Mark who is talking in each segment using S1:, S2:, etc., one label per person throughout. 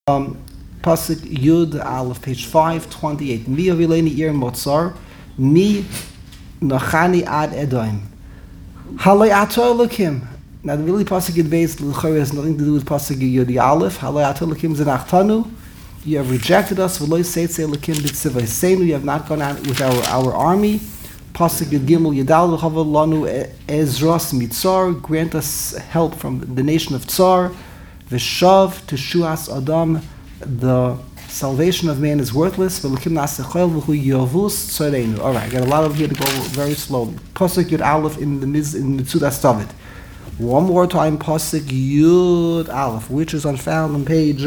S1: Pasuk Yud Aleph, page 528. Mi avileni ir motzar, mi nachani ad edoim. Halay ato elokim. Now the really Pasuk Yud Beis l'chari has nothing to do with Pasuk Yud Aleph. Halay ato elokim zenachtanu. You have rejected us. V'lo yiseitze elokim b'tzivay seinu. You have not gone out with our army. Pasuk Yud Gimel Yadal v'chava lanu ezras mitzar. Grant us help from the nation of Tsar. V'shav teshuas Adam. The salvation of man is worthless. All right, I got a lot of here to go very slowly. Pasuk Yud Aleph in the Mitzudas David. One more time, Pasuk Yud Aleph, which is found on page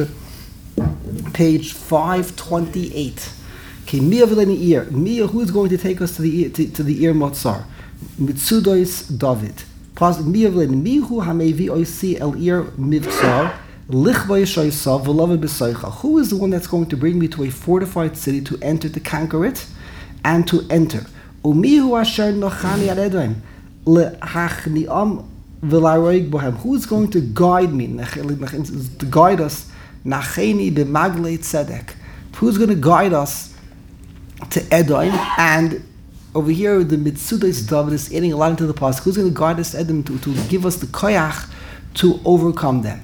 S1: 528. Okay, Mia Vileni Ir. Mia, who is going to take us to the Ir Motzar? Mitzudas David. Pasuk Mia Vileni Mihu Hamevi Oisi El Ir Mivtzar. Who is the one that's going to bring me to a fortified city to enter, to conquer it, and to enter? Who is going to guide me, to guide us? Who's going to guide us to Edom? And over here, the Mitzudas David is adding a lot into the past. Who's going to guide us to Edom, to give us the koyach to overcome them?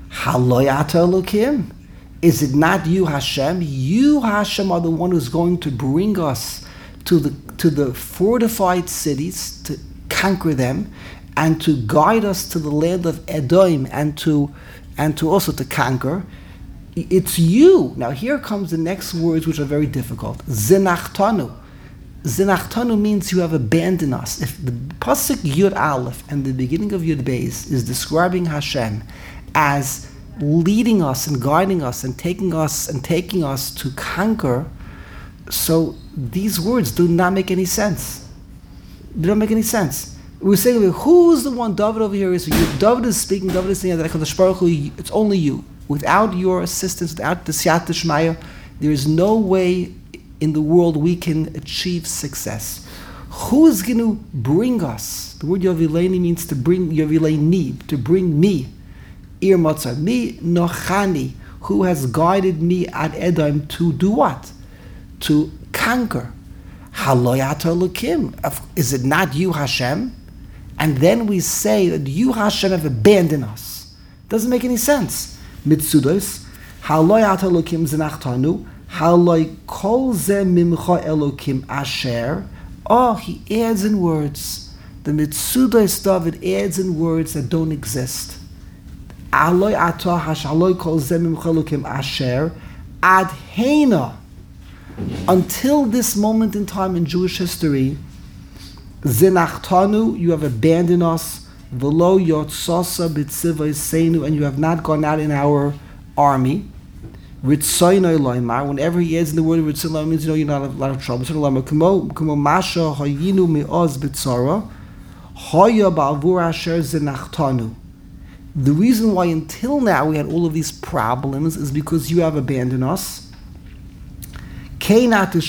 S1: Is it not you, Hashem? You, Hashem, are the one who's going to bring us to the fortified cities, to conquer them, and to guide us to the land of Edom, and to also to conquer. It's you. Now here comes the next words, which are very difficult. Zinachtanu. Zinachtanu means you have abandoned us. If the Pasuk Yud Aleph and the beginning of Yud Beis is describing Hashem as leading us and guiding us and taking us to conquer, so these words do not make any sense. They don't make any sense. We're saying, who's the one? David over here is you. David is speaking. David is saying that HaKadosh Baruch Hu, it's only you. Without your assistance, without the Siyata Shmaya, there is no way in the world we can achieve success. Who is going to bring us? The word Yovileni means to bring, Yovileni, to bring me. Ir Motzar, mi nochani, who has guided me at Edom to do what? To conquer. Haloyat Elokim. Is it not you, Hashem? And then we say that you, Hashem, have abandoned us. Doesn't make any sense. Mitzudos, Haloyat Elokim zenachtanu, Haloy kol ze mimcha Elokim asher. Oh, he adds in words. The Mitzudos David adds in words that don't exist. Aloy atah hashaloy kol zemim chalukim asher adhena. Until this moment in time in Jewish history, zinachtanu, you have abandoned us. V'lo yotzasa b'tzivay seinu, and you have not gone out in our army. Ritzoynoi loymar. Whenever he adds in the word ritzoynoi, means you're not in a lot of trouble. Kumo masha hayinu mi'oz b'tzara haya ba'avur asher zinachtanu. The reason why until now we had all of these problems is because you have abandoned us. It's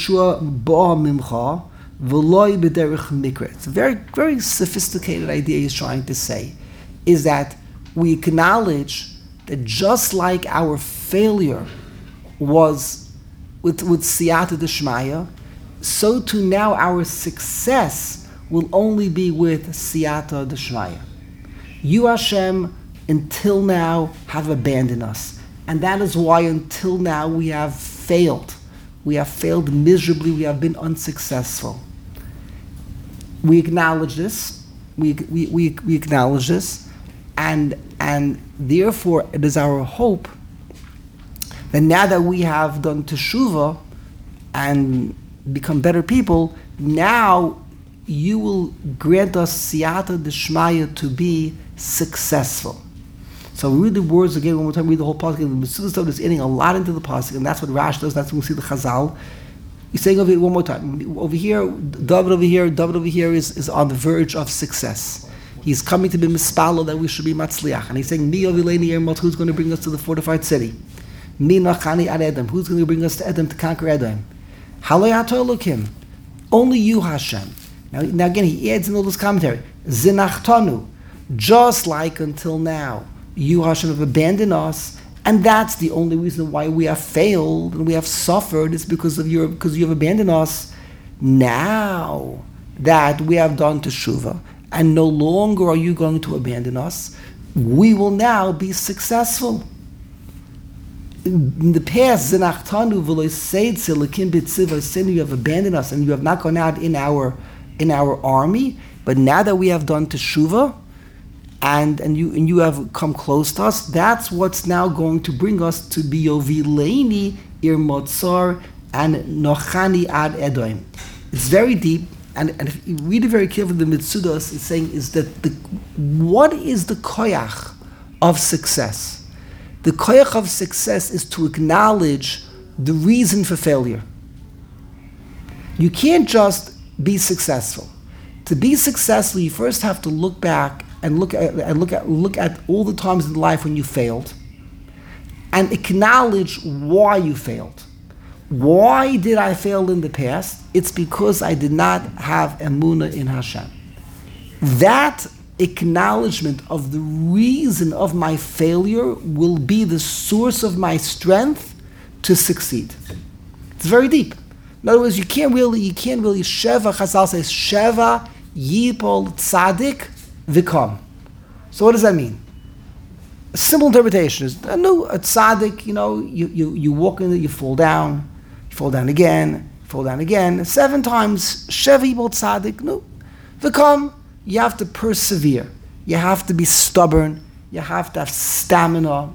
S1: a very, very sophisticated idea he's trying to say, is that we acknowledge that just like our failure was with Siyata Deshmaya, so too now our success will only be with Siyata Deshmaya. You, Hashem, until now have abandoned us. And that is why until now we have failed. We have failed miserably. We have been unsuccessful. We acknowledge this. We acknowledge this. And therefore it is our hope that now that we have done teshuvah and become better people, now you will grant us siyata deshmaya to be successful. So we read the words again one more time, read the whole pasuk. The Mitzudas is adding a lot into the pasuk, and that's what Rash does. That's when we see the Chazal. He's saying over here one more time. Over here, David over here is on the verge of success. He's coming to be mispalo that we should be matzliach, and he's saying, "Mi ovileni ermot," who's going to bring us to the fortified city? Mi nachani ad Edom, who's going to bring us to Edom to conquer Edom? Haloyato Elokim, only you, Hashem. Now again, he adds in all this commentary. Zinachtanu, just like until now. You, Hashem, have abandoned us, And that's the only reason why we have failed and we have suffered, is because you have abandoned us. Now that we have done teshuvah, and no longer are you going to abandon us, we will now be successful. In the past, you have abandoned us and you have not gone out in our army, but now that we have done teshuvah, and you have come close to us, that's what's now going to bring us to Biyovileni Ir Motzar and Nochani Ad Edom. It's very deep, and if you read it very carefully, the Mitzudos is saying is that what is the koyach of success? The koyach of success is to acknowledge the reason for failure. You can't just be successful. To be successful, you first have to look back and look at all the times in life when you failed, and acknowledge why you failed. Why did I fail in the past? It's because I did not have emunah in Hashem. That acknowledgement of the reason of my failure will be the source of my strength to succeed. It's very deep. In other words, you can't really Sheva, Chazal says, Sheva Yipol Tzadik Vikam. So what does that mean? A simple interpretation is, a tzaddik, you walk in it, you fall down again, 7 times, Sheva Yipol Tzadik, Vikam. You have to persevere. You have to be stubborn. You have to have stamina.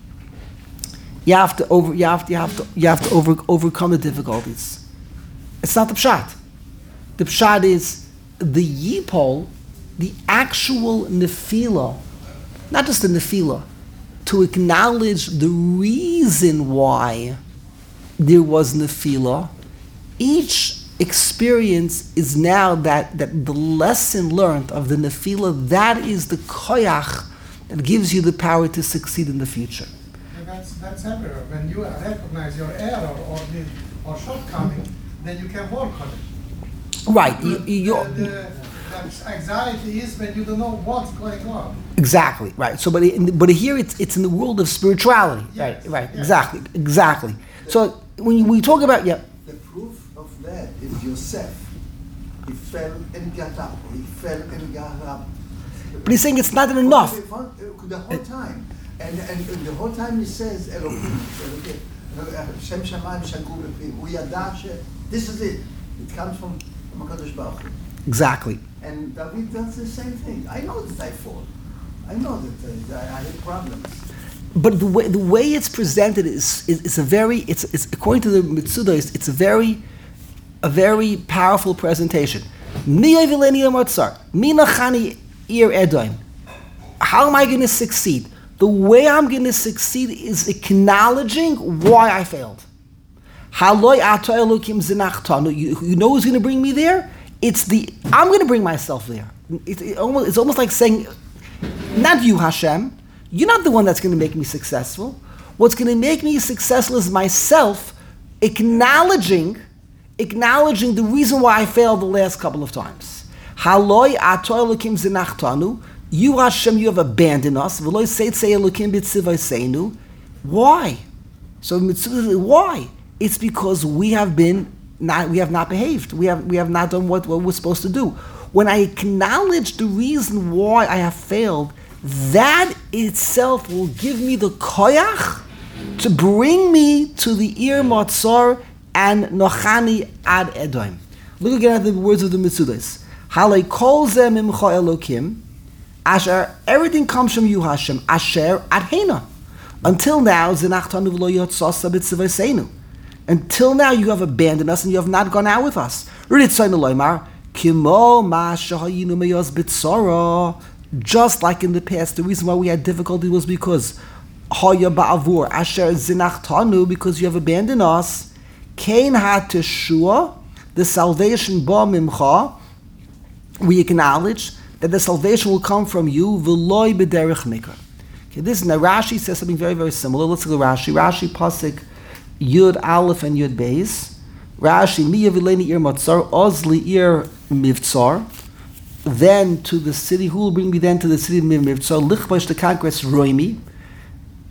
S1: You have to overcome the difficulties. It's not the pshat. The pshat is the yipol, the actual nefila, not just the nefila, to acknowledge the reason why there was nefila. Each experience is now that the lesson learned of the nefila, that is the koyach that gives you the power to succeed in the future.
S2: That's everywhere. When you recognize your error or shortcoming, then you can work on it.
S1: Right.
S2: The anxiety is when you don't know what's going on.
S1: Exactly. Right. So, but here it's in the world of spirituality.
S2: Yes.
S1: Right.
S2: Yes.
S1: Exactly. So when we talk about
S3: the proof of that is Yosef. He fell and got up. He fell and got up.
S1: But he's saying it's not enough.
S3: The whole time. And the whole time he says, Elohim, Shem Shamayim Shagu B'Pi, Hu Yada She, this is it. It comes from HaKadosh Baruch Hu.
S1: Exactly.
S3: And David does the same thing. I know that I fall. I know that I have problems.
S1: But the way it's presented is according to the Mitzuda, it's a very powerful presentation. How am I going to succeed? The way I'm going to succeed is acknowledging why I failed. You know who's going to bring me there? I'm going to bring myself there. It's almost like saying, not you, Hashem. You're not the one that's going to make me successful. What's going to make me successful is myself acknowledging the reason why I failed the last couple of times. You, Hashem, you have abandoned us. Why? So why? It's because we have not behaved. We have not done what we're supposed to do. When I acknowledge the reason why I have failed, that itself will give me the koyach to bring me to the Ir Motzar and Nochani Ad Edom. Look again at the words of the Mitzudas. Halei kol zeh mimcha Elokim, Asher, everything comes from you, Hashem. Asher Adhena. Until now, Zinachtanu v'lo yotzasa b'tzivaseinu. Until now, you have abandoned us and you have not gone out with us. Ritzaynu loymar, kimo ma shahayinu meyos b'tzara. Just like in the past, the reason why we had difficulty was because Haya ba'avur Asher Zinachtanu, because you have abandoned us. Kain ha-teshua, the salvation ba mimcha. We acknowledge that the salvation will come from you. V'loi b'derech mikra. Okay, this now Rashi says something very, very similar. Let's look at Rashi. Rashi pasuk Yud Aleph and Yud Beis. Rashi mi yavileni ir matzar ozli ir mivtzar. Then to the city, who will bring me then to the city of Mivtzar? Lichbash the conquest Roimi.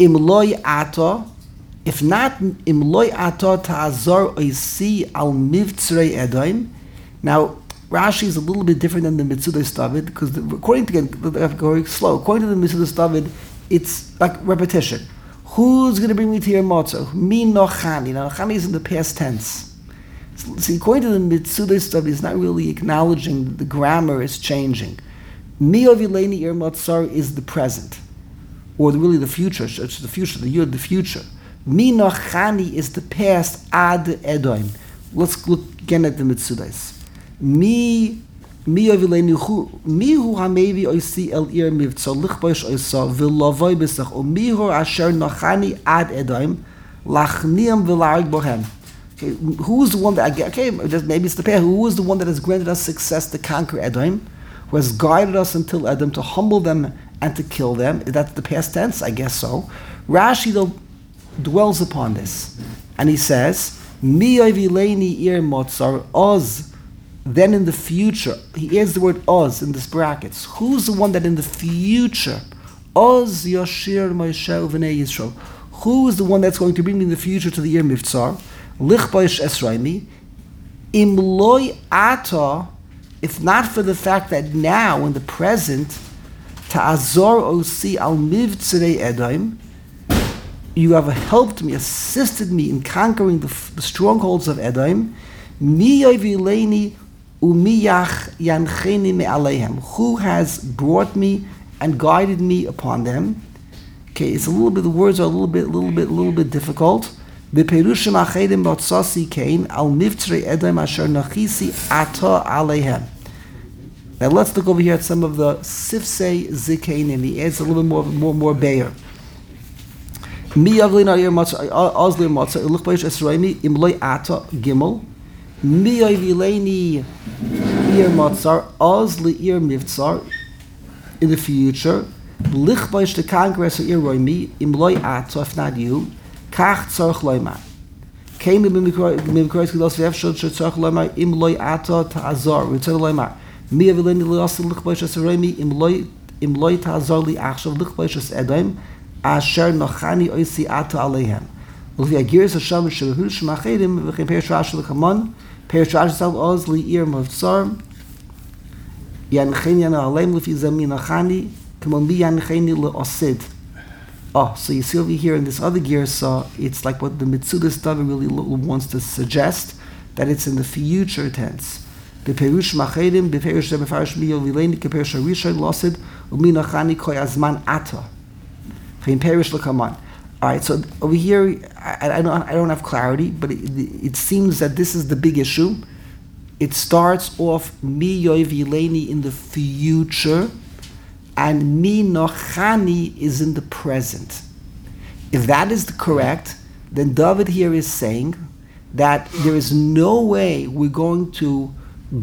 S1: Imloi ata, if not imloi ata ta'azar oisi al mivtzrei edaim. Now, Rashi is a little bit different than the Metzudas David, because according to going slow, according to the Metzudas David, it's like repetition. Who's going to bring me to your matzah? Mi nochani. Now, nochani is in the past tense. So, see, according to the Metzudas David, it's not really acknowledging that the grammar is changing. Mi ovileni ir matzar is the present, or really the future. It's the future. The yud, the future. Mi nochani is the past ad edoim. Let's look again at the Metzudas. Mi ovileni hu hamevi oisi el ir mivtzar lichboish oisa v'lavoi b'sach o mihu asher nochani ad edoim lachniam v'larg bohem. Okay, who's the one that I get? Okay, maybe it's the pair. Who is the one that has granted us success to conquer Edom? Who has guided us until Edom to humble them and to kill them? That's the past tense, I guess so. Rashi though dwells upon this, and he says, "Mi ovileni ir motzar oz." Then in the future, he adds the word oz in this brackets. Who's the one that in the future, oz yashir Moshe v'nei Yisrael? Who is the one that's going to bring me in the future to the year Mivtzar? Lichboish esraimi, imloi ata, if not for the fact that now, in the present, ta'azor osi al mivtzrei edaim, you have helped me, assisted me in conquering the strongholds of Edaim, mi yovileni umiyach yancheni me'aleihem, who has brought me and guided me upon them. Okay, it's a little bit, the words are a little bit difficult. Beperushim achedim batzasi kain al mivtzrei Edaim asher nachisi ata aleihem. Now let's look over here at some of the sifsei zikainim. He adds a little bit more bayer. Mi yaglina ir matzah azlir matzah iluchbeish esraimi imloi ata gimel. Mi yavileni ir matzar azli ir mivtzar in the future. Lichbeish the congress ir roimi imloi ata, if not you. Kach tzarch loima. Came in mimikrois gedos v'efshod tzarch loima imloi ata ta'azar. Return loima. Mi yavileni liasel lichbeish esraimi imloi ta'azar li achshav lichbeish es edaim. Asher nochani oisi ata aleihem. Ulfi agiris Hashem shelehu shmachedim v'chem perish Rashi l'kamon perish Rashi sal oz li'ir mavtzar yancheni yana aleim l'fi zemi nochani k'mon mi yancheni le'osid. Oh, so you see over here in this other girsa, it's like what the Metzudas David really wants to suggest, that it's in the future tense. B'perush machedim b'perish b'farish mi yovileni k'perish harishon l'osid u'mi nochani koy azman ata. All right, so over here, I don't have clarity, but it seems that this is the big issue. It starts off mi yovileni in the future, and mi nochani is in the present. If that is correct, then David here is saying that there is no way we're going to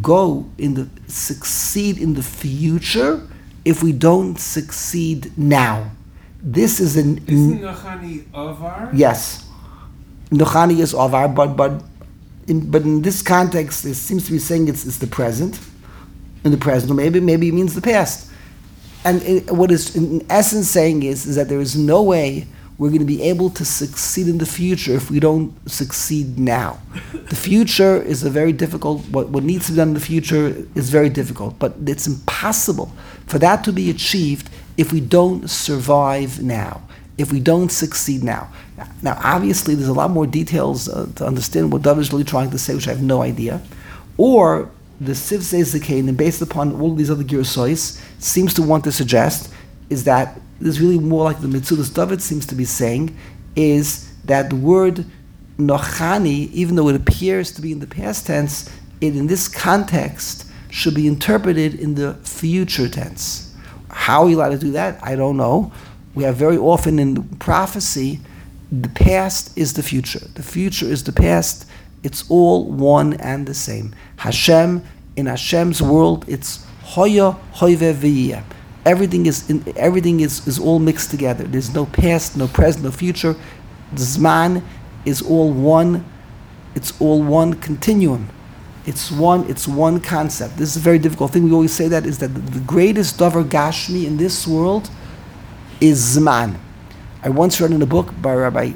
S1: succeed in the future if we don't succeed now. This is an...
S4: Isn't Nochani Avar?
S1: Yes. Nochani is Avar, but in this context, it seems to be saying it's the present. In the present, or maybe it means the past. And what is in essence saying is that there is no way we're going to be able to succeed in the future if we don't succeed now. The future is a very difficult, what needs to be done in the future is very difficult, but it's impossible for that to be achieved if we don't survive now, if we don't succeed now. Now, obviously, there's a lot more details to understand what David is really trying to say, which I have no idea. Or the Siv says the Canaan, based upon all of these other Girsois, seems to want to suggest is that there's really more like the Metzudas David seems to be saying, is that the word Nochani, even though it appears to be in the past tense, it in this context should be interpreted in the future tense. How are you allowed to do that? I don't know. We have very often in prophecy, the past is the future. The future is the past. It's all one and the same. Hashem, in Hashem's world, it's Hoya, Hoyve, V'yeh. Everything is all mixed together. There's no past, no present, no future. The Zman is all one. It's all one continuum. It's one concept. This is a very difficult thing. We always say that is that the greatest davar gashmi in this world is Zman. I once read in a book by Rabbi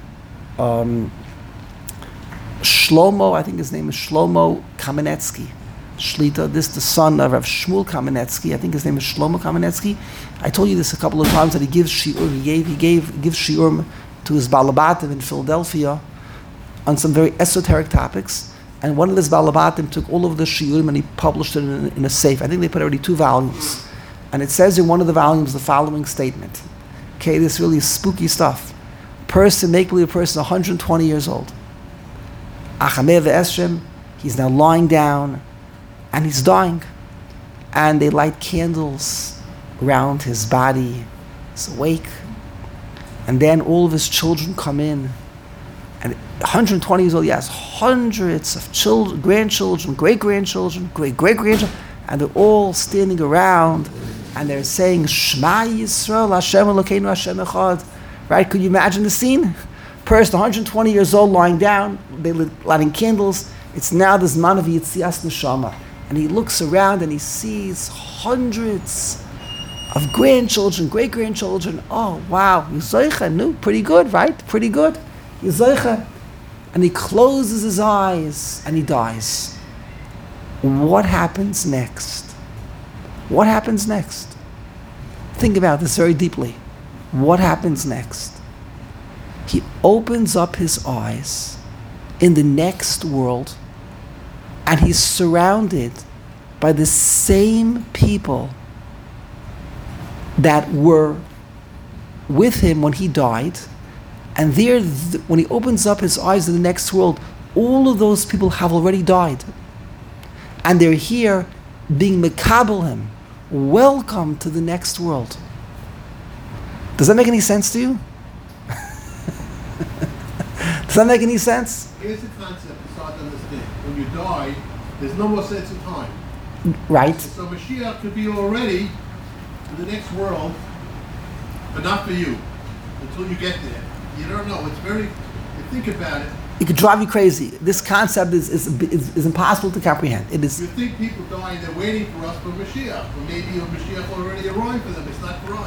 S1: Shlomo, I think his name is Shlomo Kamenetsky, Shlita. This is the son of Rav Shmuel Kamenetsky. I think his name is Shlomo Kamenetsky. I told you this a couple of times that he gives shiur. He gives shiur to his balabatim in Philadelphia on some very esoteric topics. And one of his balabatim took all of the shiurim and he published it in a safe. I think they put already 2 volumes. And it says in one of the volumes the following statement. Okay, this really is spooky stuff. Make believe a person 120 years old. Achameh ve'esrim, he's now lying down and he's dying. And they light candles around his body. He's awake. And then all of his children come in. And 120 years old, he has hundreds of children, grandchildren, great-grandchildren, great-great-grandchildren, and they're all standing around and they're saying, Shema Yisrael, Hashem Elokeinu, Hashem Echad. Right? Could you imagine the scene? Person 120 years old lying down, they're lighting candles. It's now the Zman of Yitzias Neshama. And he looks around and he sees hundreds of grandchildren, great-grandchildren. Oh, wow. Yizoicha, no, pretty good, right? Pretty good. Yizoicha. And he closes his eyes and he dies. What happens next? What happens next? Think about this very deeply. What happens next? He opens up his eyes in the next world and he's surrounded by the same people that were with him when he died. And there, when he opens up his eyes in the next world, all of those people have already died. And they're here being mekabel him. Welcome to the next world. Does that make any sense to you? Does that make any sense?
S5: Here's the concept to start to understand. When you die, there's no more sense of time.
S1: Right.
S5: So Mashiach could be already in the next world, but not for you, until you get there. You don't know. It's very, you think about it.
S1: It could drive you crazy. This concept is impossible to comprehend. It is.
S5: You think people die and they're waiting for us for Mashiach, or maybe Mashiach already arrived for them. It's not for us.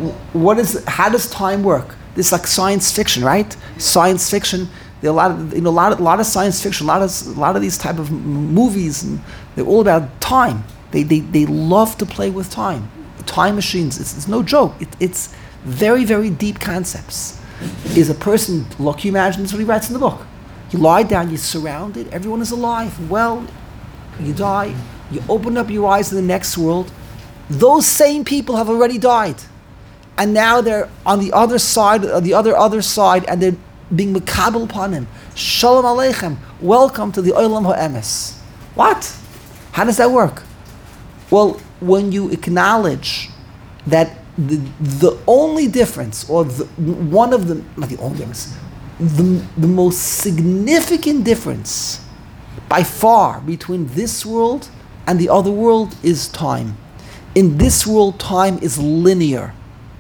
S1: How does time work? This is like science fiction, right? Yeah. Science fiction. There are a lot of science fiction, a lot of these type of movies, and they're all about time. They love to play with time. Time machines. It's no joke. It's very, very deep concepts. Is a person, look, you imagine, this is what he writes in the book. You lie down, you're surrounded, everyone is alive. Well, you die, you open up your eyes to the next world. Those same people have already died. And now they're on the other side, the other side, and they're being mekabel upon him. Shalom Aleichem, welcome to the Olam HaEmes. What? How does that work? Well, when you acknowledge that the only difference, or one of the, not the only difference, the most significant difference by far between this world and the other world is time. In this world, time is linear.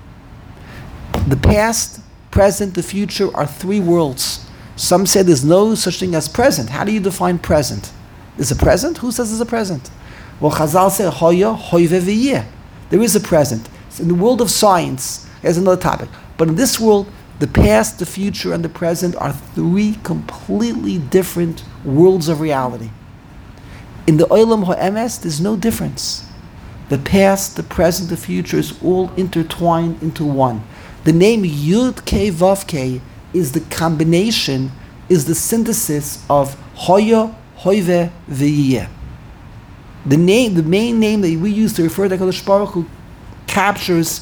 S1: The past, present, the future are 3 worlds. Some say there's no such thing as present. How do you define present? Is a present? Who says there's a present? Well, Chazal say, Hoya, Hoyve v'yeh. There is a present. In the world of science, there's another topic. But in this world, the past, the future, and the present are 3 completely different worlds of reality. In the Olam HaEmes, there's no difference. The past, the present, the future is all intertwined into one. The name Yud Kei Vav Kei is the combination, is the synthesis of Hoya, Hoyve, V'yeh. The main name that we use to refer to HaKadosh Baruch Hu captures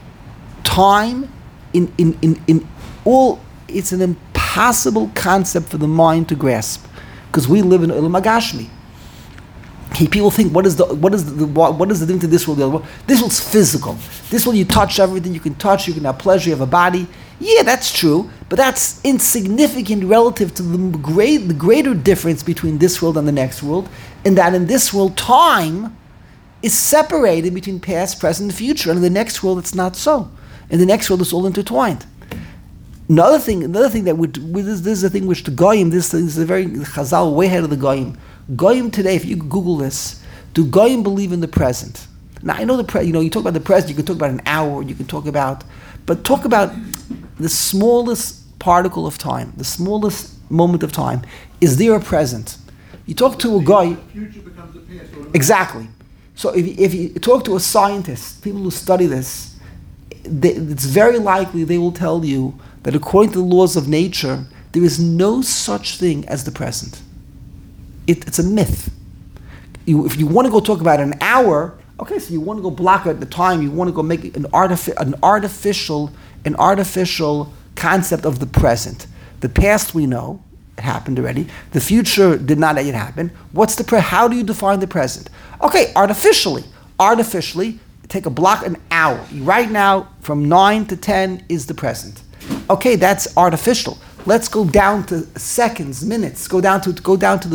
S1: time in all. It's an impossible concept for the mind to grasp, because we live in Olam HaGashmi. People think, what is the thing to this world? The other world? This world's physical. This world, you touch everything you can touch. You can have pleasure. You have a body. Yeah, that's true, but that's insignificant relative to the greater difference between this world and the next world. In that, in this world, time is separated between past, present, and future. And in the next world, it's not so. In the next world, it's all intertwined. Another thing that this is a thing which the Goyim, this is a very Chazal way ahead of the Goyim. Goyim today, if you Google this, do Goyim believe in the present? Now I know you talk about the present, you can talk about an hour, you can talk about, but talk about the smallest particle of time, the smallest moment of time, is there present. You talk to a guy.
S5: The future becomes the past.
S1: Exactly. So if you talk to a scientist, people who study this, it's very likely they will tell you that according to the laws of nature, there is no such thing as the present. It's a myth. If you want to go talk about an hour, okay, so you want to go block at the time, you want to go make an artificial concept of the present. The past we know, it happened already. The future did not yet happen. How do you define the present? Okay, artificially, take a block an hour. Right now, from 9 to 10 is the present. Okay, that's artificial. Let's go down to seconds, minutes. Go down to the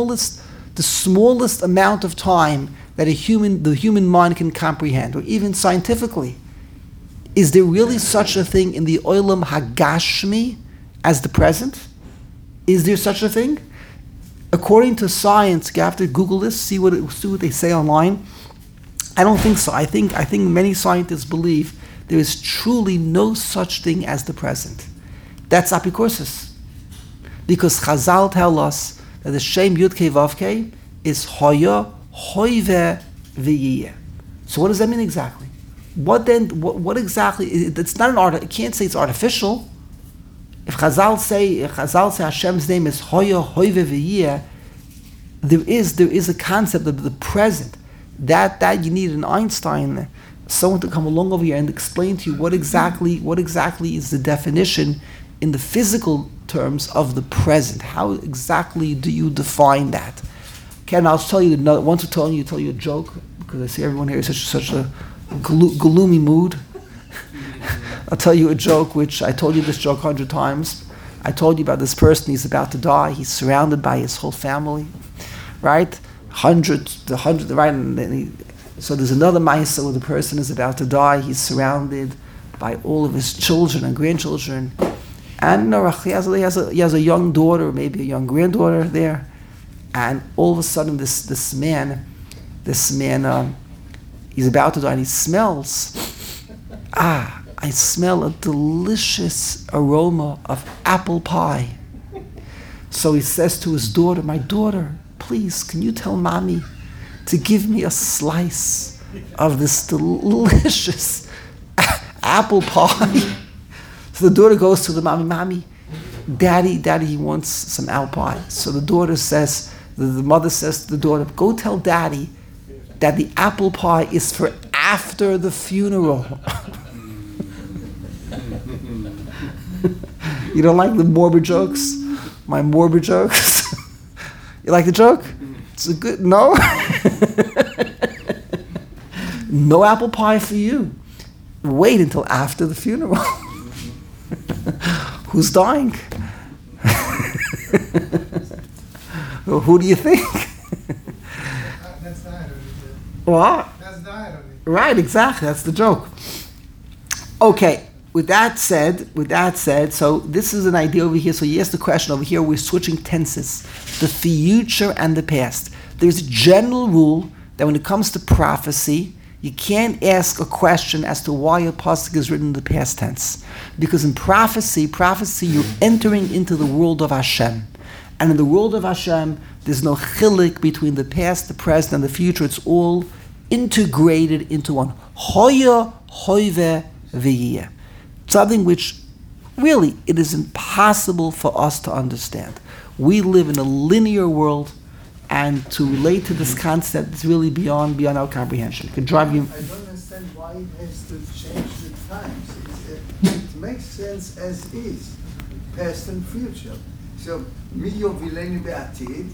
S1: smallest amount of time that the human mind can comprehend, or even scientifically. Is there really such a thing in the Olam Hagashmi as the present? Is there such a thing? According to science, you have to Google this, see what they say online. I don't think so. I think many scientists believe there is truly no such thing as the present. That's apikursis. Because Chazal tell us that the Shem Yud-Kei Vav-Kei is Hoya, Hoive, V'yiyeh. So what does that mean exactly? What exactly? It's not an art. You can't say it's artificial. If Chazal say Hashem's name is Hoya, Hoive, V'yiyeh, there is a concept of the present. That you need an Einstein, someone to come along over here and explain to you what exactly is the definition in the physical terms of the present. How exactly do you define that? Ken, I'll tell you once tell you a joke, because I see everyone here is such a gloomy mood. I'll tell you a joke, which I told you this joke 100 times. I told you about this person, he's about to die, he's surrounded by his whole family, right? Hundreds, right? So there's another Maisa where the person is about to die, he's surrounded by all of his children and grandchildren. And he has a young daughter, maybe a young granddaughter there. And all of a sudden this man, he's about to die and he smells, I smell a delicious aroma of apple pie. So he says to his daughter, my daughter, please, can you tell mommy to give me a slice of this delicious apple pie? So the daughter goes to the mommy, daddy, he wants some apple pie. So the daughter says, the mother says to the daughter, go tell daddy that the apple pie is for after the funeral. You don't like the morbid jokes? My morbid jokes? You like the joke? It's a good, no? No apple pie for you. Wait until after the funeral. Who's dying? Well, who do you think?
S2: That's the irony.
S1: What?
S2: That's the irony.
S1: Right, exactly. That's the joke. Okay. With that said, so this is an idea over here. So you asked the question over here, we're switching tenses, the future and the past. There's a general rule that when it comes to prophecy, you can't ask a question as to why a pasuk is written in the past tense. Because in prophecy, you're entering into the world of Hashem. And in the world of Hashem, there's no chilik between the past, the present, and the future. It's all integrated into one. Hoya, hoive, v'yiyeh. Something which really it is impossible for us to understand. We live in a linear world, and to relate to this concept is really beyond our comprehension. It can drive you.
S3: I don't understand why it has to change the times. It makes sense as is, past and future. So, mi yovileni be'atid,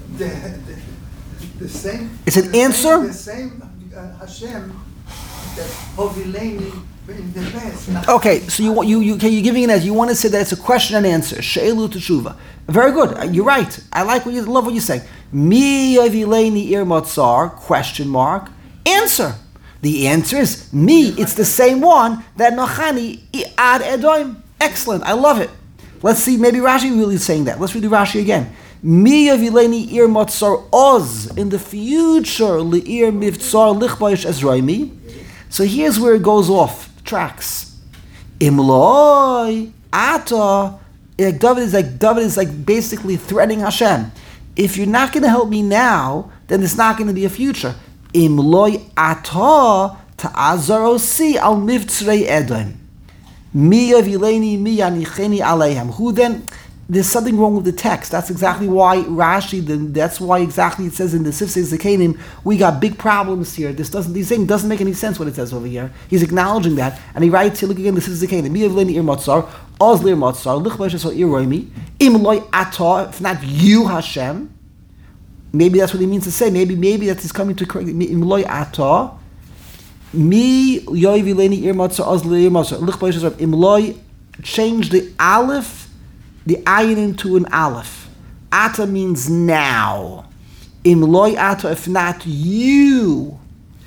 S3: the same.
S1: It's an answer.
S3: The same Hashem that hovileni in the past.
S1: Okay, so you're giving it as you want to say that it's a question and answer. She'elu teshuva. Very good. You're right. I love what you're saying. Mi yovileni ir matzar, question mark, answer. The answer is me. It's the same one that Nochani ad edoim. Excellent. I love it. Let's see. Maybe Rashi really is saying that. Let's read the Rashi again. Mi yavileni ir matzar oz, in the future li'ir mivtzar lichbayish ezraimi. So here's where it goes off tracks. Imloi ata. David is like basically threatening Hashem. If you're not going to help me now, then there's not going to be a future. Imloi ata ta'azarosi al mivtzrei Edom. Mi yavileni mi yanicheni aleihem. Who then? There's something wrong with the text. That's exactly why Rashi. That's why exactly it says in the Sifsei Zekanim we got big problems here. These things doesn't make any sense what it says over here. He's acknowledging that, and he writes here. Look again, the Sifsei Zekanim. Mi yavileni ir matzar, oz lir matzar, lichbash esol ir roimi. Im loy ata. If not you, Hashem. Maybe that's what he means to say. Maybe that he's coming to correct. Im loy ata. Mi yoivileni ir matzar, oz lir matzar, lichbash esol im loy. Change the aleph. The ayin into an aleph. Ata means now. Im loy ata, if not you.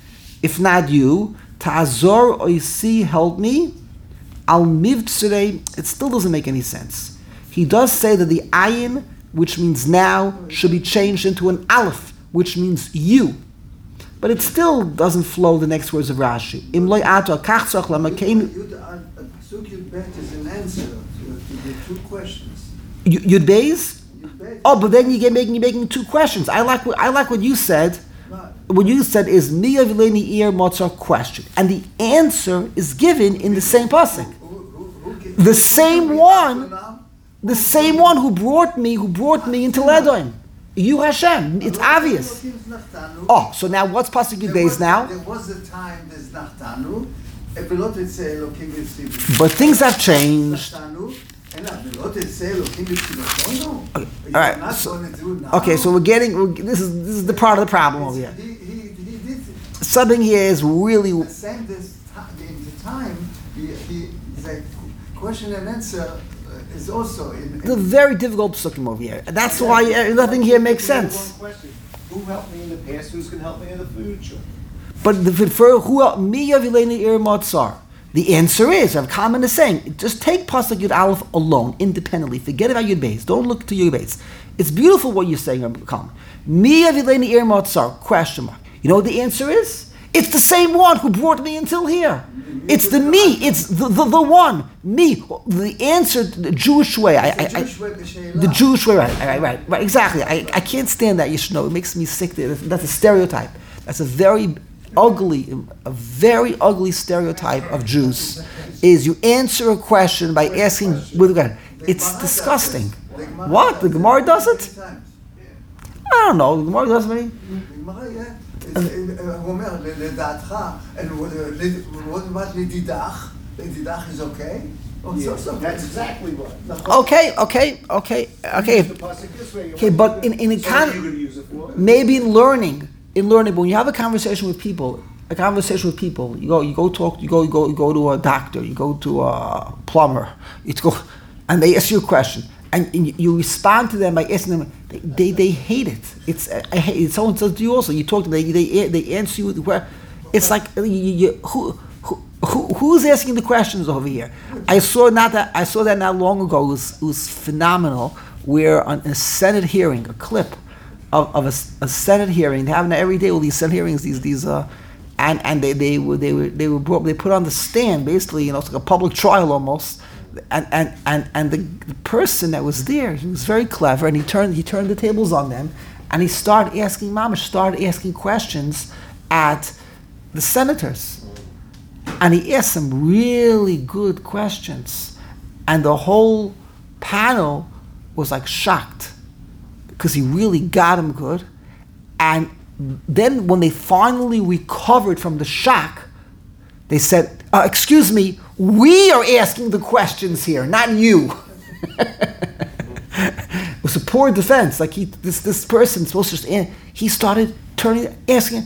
S1: Ta'azor oisi, help me. Al mivtzrei, it still doesn't make any sense. He does say that the ayin, which means now, should be changed into an aleph, which means you. But it still doesn't flow the next words of Rashi. Im loy ata, kach tzach lamakein.
S3: Pasuk Yud Bet is an answer to the two questions.
S1: Yud Beis? Oh, but then you're making two questions. I like what you said. What you said is Miya Vileni Ir Motzar question, and the answer is given in the same pasuk. The same one who brought me into Edom. You Hashem. It's obvious. Oh, so now what's pasuk Yud Beis now?
S3: There was a time there's Nachtanu.
S1: But things have changed. All right. So we're getting. This is the part of the problem over here. Something here is really.
S3: The same time, the question and answer is also in.
S1: The very difficult psukim over here. That's why nothing here makes sense.
S6: Who helped me in the past? Who's going to help me in the future?
S1: But the answer is, Rav Kalman is saying, just take Pasuk Yud Aleph alone, independently. Forget about Yud Beis. Don't look to Yud Beis. It's beautiful what you're saying, Rav Kalman. Question mark. You know what the answer is? It's the same one who brought me until here. It's the me. It's the one. Me. The answer, the Jewish way. The Jewish way, right. Exactly. I can't stand that, you should know. It makes me sick. That's a stereotype. That's a very ugly stereotype of Jews. Is you answer a question by asking with God. It's disgusting. What? The Gemara does it? I don't know. The Gemara does it.
S3: הוא אומר, לדעתך, what about לדידך? לדידך is okay?
S6: That's exactly what.
S1: Okay. But in maybe in learning, but when you have a conversation with people, you go to a doctor, you go to a plumber, and they ask you a question, and you respond to them by asking them. They hate it. I hate it. Someone says to you also. You talk to them. They answer you with where. It's like who's asking the questions over here? I saw that not long ago. It was phenomenal. Where on a Senate hearing, a clip of a Senate hearing. They have every day all these Senate hearings. And they put on the stand basically. It's like a public trial almost. And the person that was there, he was very clever, and he turned the tables on them, and he started asking questions at the senators, and he asked some really good questions, and the whole panel was like shocked because he really got them good, and then when they finally recovered from the shock, they said, excuse me, we are asking the questions here, not you. It was a poor defense. Like this person supposed to just, he started asking,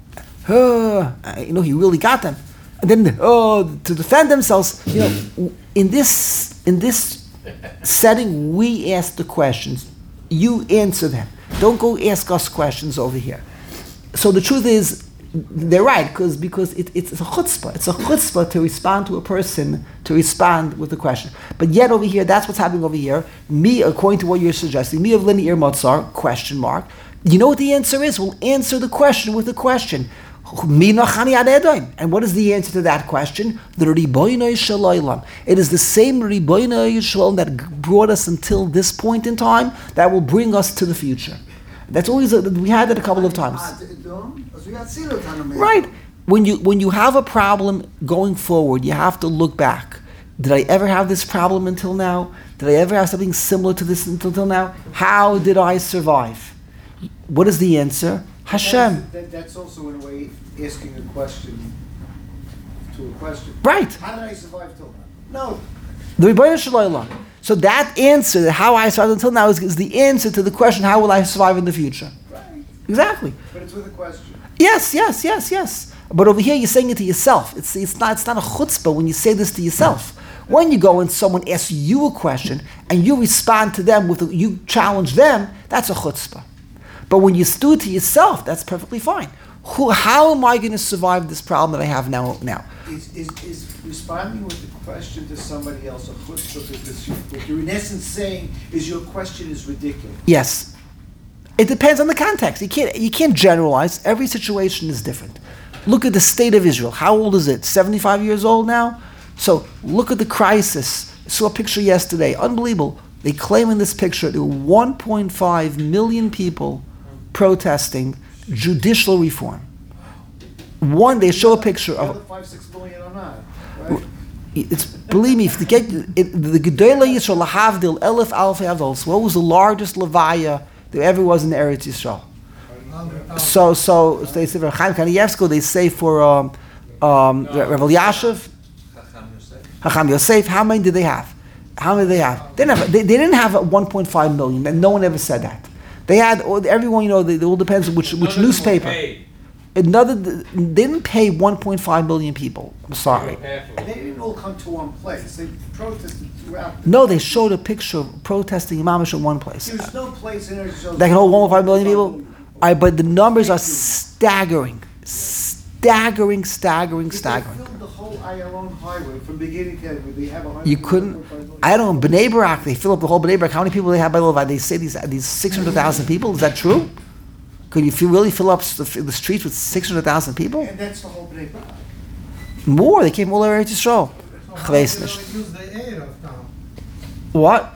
S1: he really got them. And then, to defend themselves, in this setting, we ask the questions. You answer them. Don't go ask us questions over here. So the truth is, they're right, because it's a chutzpah. It's a chutzpah to respond to a person, to respond with a question. But yet over here, that's what's happening over here. Me, according to what you're suggesting, me of linear motzar, question mark. You know what the answer is? We'll answer the question with a question. And what is the answer to that question? The Ribono Shel Olam. It is the same Ribono Shel Olam that brought us until this point in time that will bring us to the future. That's always we had that a couple of times. Right. When you have a problem going forward, you have to look back. Did I ever have this problem until now? Did I ever have something similar to this until now? How did I survive? What is the answer? Hashem.
S6: That's also in a way asking a question to a question.
S1: Right.
S6: How did I survive till now? No.
S1: The Ribono Shel Olam. So that answer, how I survived until now, is the answer to the question, how will I survive in the future?
S6: Right.
S1: Exactly.
S6: But it's with a question.
S1: Yes. But over here, you're saying it to yourself. It's not a chutzpah when you say this to yourself. When you go and someone asks you a question and you respond to them you challenge them, that's a chutzpah. But when you do it to yourself, that's perfectly fine. How am I going to survive this problem that I have now?
S6: Is responding with a question to somebody else a chutzpah, because what you're in essence saying is your question is ridiculous.
S1: Yes. It depends on the context. You can't generalize. Every situation is different. Look at the state of Israel. How old is it? 75 years old now? So look at the crisis. I saw a picture yesterday. Unbelievable. They claim in this picture there were 1.5 million people protesting judicial reform. They show a picture of...
S6: 5-6 million or not, right?
S1: It's, believe me, if you get the Gedolei Yisrael Lahavdil Elif Alfei Avdol, what was the largest levaya there ever was in the Eretz Yisrael? So they say for Chaim Kanievsko, they say for Rav Elyashiv, Chacham Yosef. How many did they have? They didn't have 1.5 million, and no one ever said that. They had everyone. It all depends on which newspaper. They didn't pay 1.5 million people. I'm sorry.
S6: They didn't all come to one place. They protested throughout.
S1: No, they showed a picture of protesting Imamish in one place.
S6: There's no place in Israel
S1: that can hold 1.5 million people. But the numbers are staggering.
S6: They filled the whole Ayalon highway from beginning to end. They have 100.
S1: You couldn't. I don't know. Bnei Brak. They fill up the whole Bnei Brak. How many people they have by Levi? They say these 600,000 people. Is that true? Could you really fill up the streets with 600,000 people?
S6: And that's the whole Bnei Brak.
S1: More. They came all over to show.
S2: They use the air of now.
S1: What?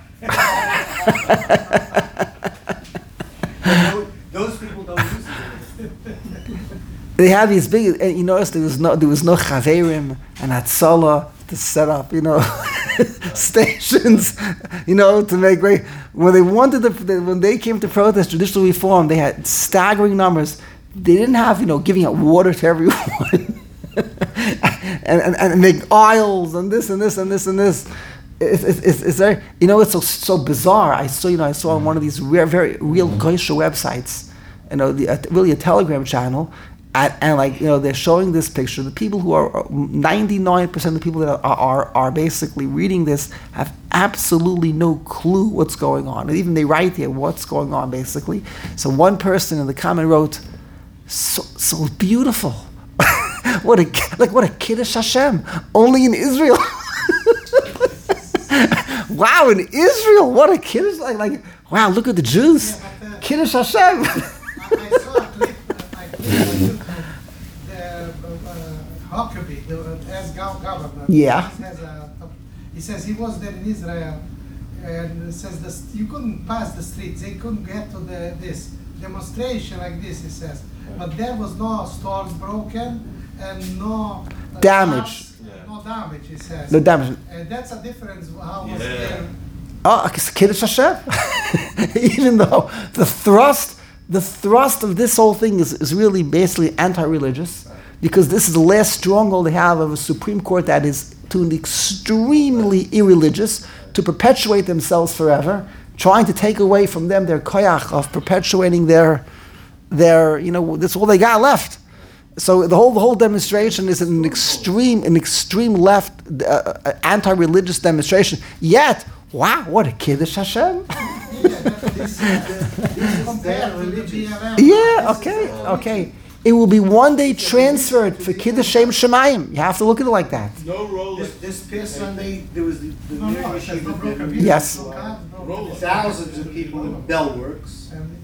S6: Those people don't use it.
S1: They have these big. You notice there was no chaverim and hatzalah to set up. Stations. To make great. When they came to protest judicial reform, they had staggering numbers. They didn't have giving out water to everyone, and make aisles and this and this and this and this. It's very, it's so bizarre. I saw on one of these very real Goysha websites, really a Telegram channel, and they're showing this picture. The people who are 99% of the people that are basically reading this have absolutely no clue what's going on. And even they write here what's going on basically. So one person in the comment wrote, "So beautiful, what a Kiddush Hashem, only in Israel." Wow, in Israel, what a Kiddush! Wow, look at the Jews, Kiddush Hashem.
S2: I saw a clip on YouTube. Huckabee, as governor.
S1: Yeah.
S2: He says he was there in Israel, and says you couldn't pass the streets. They couldn't get to this demonstration like this. He says, but there was no stores broken and no
S1: damage.
S2: No damage, he says.
S1: No damage.
S2: And that's a difference. How was there?
S1: Oh, Kiddush Hashem. Even though the thrust of this whole thing is really basically anti-religious, because this is the last stronghold they have of a Supreme Court that is to an extremely irreligious, to perpetuate themselves forever, trying to take away from them their koyach of perpetuating their that's all they got left. So the whole demonstration is an extreme left anti-religious demonstration. Yet, wow, what a Kiddush Hashem! Yeah, okay. It will be one day transferred for Kiddush Shem Shemayim. You have to look at it like that.
S6: No roller. This past Sunday, there was the
S1: Yes.
S6: thousands of people in Bellworks.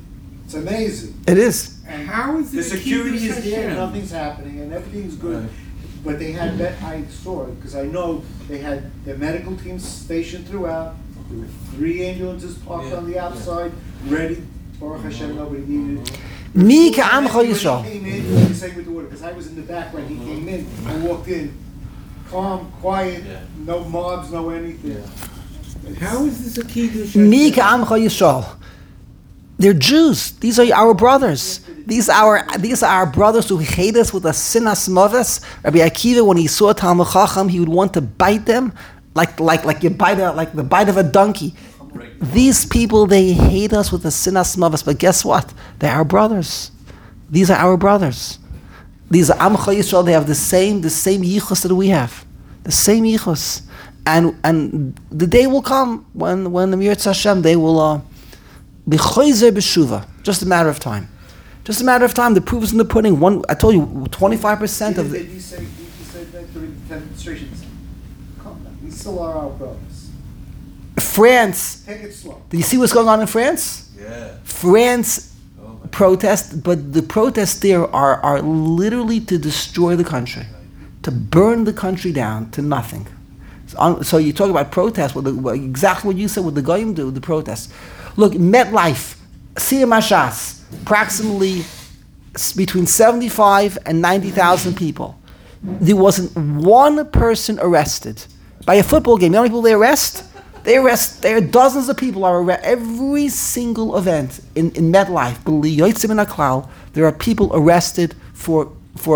S6: It's amazing.
S1: It is.
S6: And
S4: How is
S6: the
S4: it a
S6: security
S4: Kiddush
S6: is there,
S4: Hashem?
S6: nothing's happening, and everything's good.
S4: Right.
S6: But they had that, I saw it, because I know they had the medical teams stationed throughout. There were 3 ambulances parked
S4: Yeah,
S6: on the
S4: yeah.
S6: outside, ready. Baruch Hashem, nobody needed it.
S1: Mi ka'amcha
S6: When he
S1: Yisrael.
S6: came in, he sang with the order, because I was in the back when he came in. I walked in, calm, quiet,
S4: Yeah.
S6: no mobs, no anything.
S4: How is this a Kiddush
S1: Mi
S4: Hashem?
S1: ka'amcha Yisrael. They're Jews. These are our brothers. These are our brothers who hate us with a sinas moves. Rabbi Akiva, when he saw Talmud Chacham, he would want to bite them like the bite of a donkey. These people, they hate us with a sinas moves. But guess what? They're our brothers. These are our brothers. These are Amcha Yisrael. They have the same yichus that we have, the same yichus. And the day will come when the Mirtz Hashem, they will be choizer b'shuva. Just a matter of time. Just a matter of time. The proof is in the pudding. I told you, 25% of
S6: Did he say that during the demonstrations? Come on, we still are our brothers.
S1: France.
S6: Take it slow.
S1: Did you see what's going on in France?
S4: Yeah.
S1: France
S4: Oh my
S1: protest, but the protests there are literally to destroy the country, to burn the country down to nothing. So you talk about protests, exactly what you said, what the Goyim do, the protests. Look, MetLife, Siyam Hashas, approximately between 75 and 90,000 people. There wasn't one person arrested. By a football game, you know how many people they arrest? There are dozens of people are arrested. Every single event in MetLife, there are people arrested for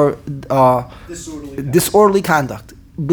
S1: disorderly conduct.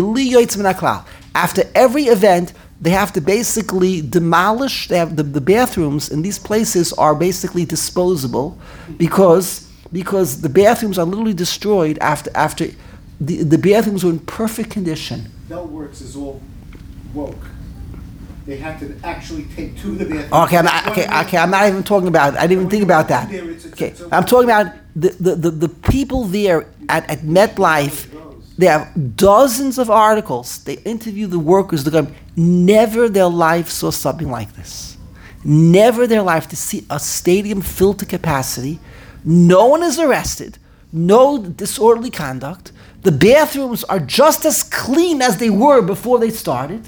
S1: After every event, they have to basically demolish. They have the bathrooms in these places are basically disposable because the bathrooms are literally destroyed after the bathrooms were in perfect condition.
S6: Bellworks is all woke. They had to actually take to the bathroom.
S1: Okay. I'm not even talking about. I didn't even think about that. Okay, I'm talking about the people there at MetLife. They have dozens of articles. They interview the workers. Never their life saw something like this. Never their life to see a stadium filled to capacity. No one is arrested. No disorderly conduct. The bathrooms are just as clean as they were before they started.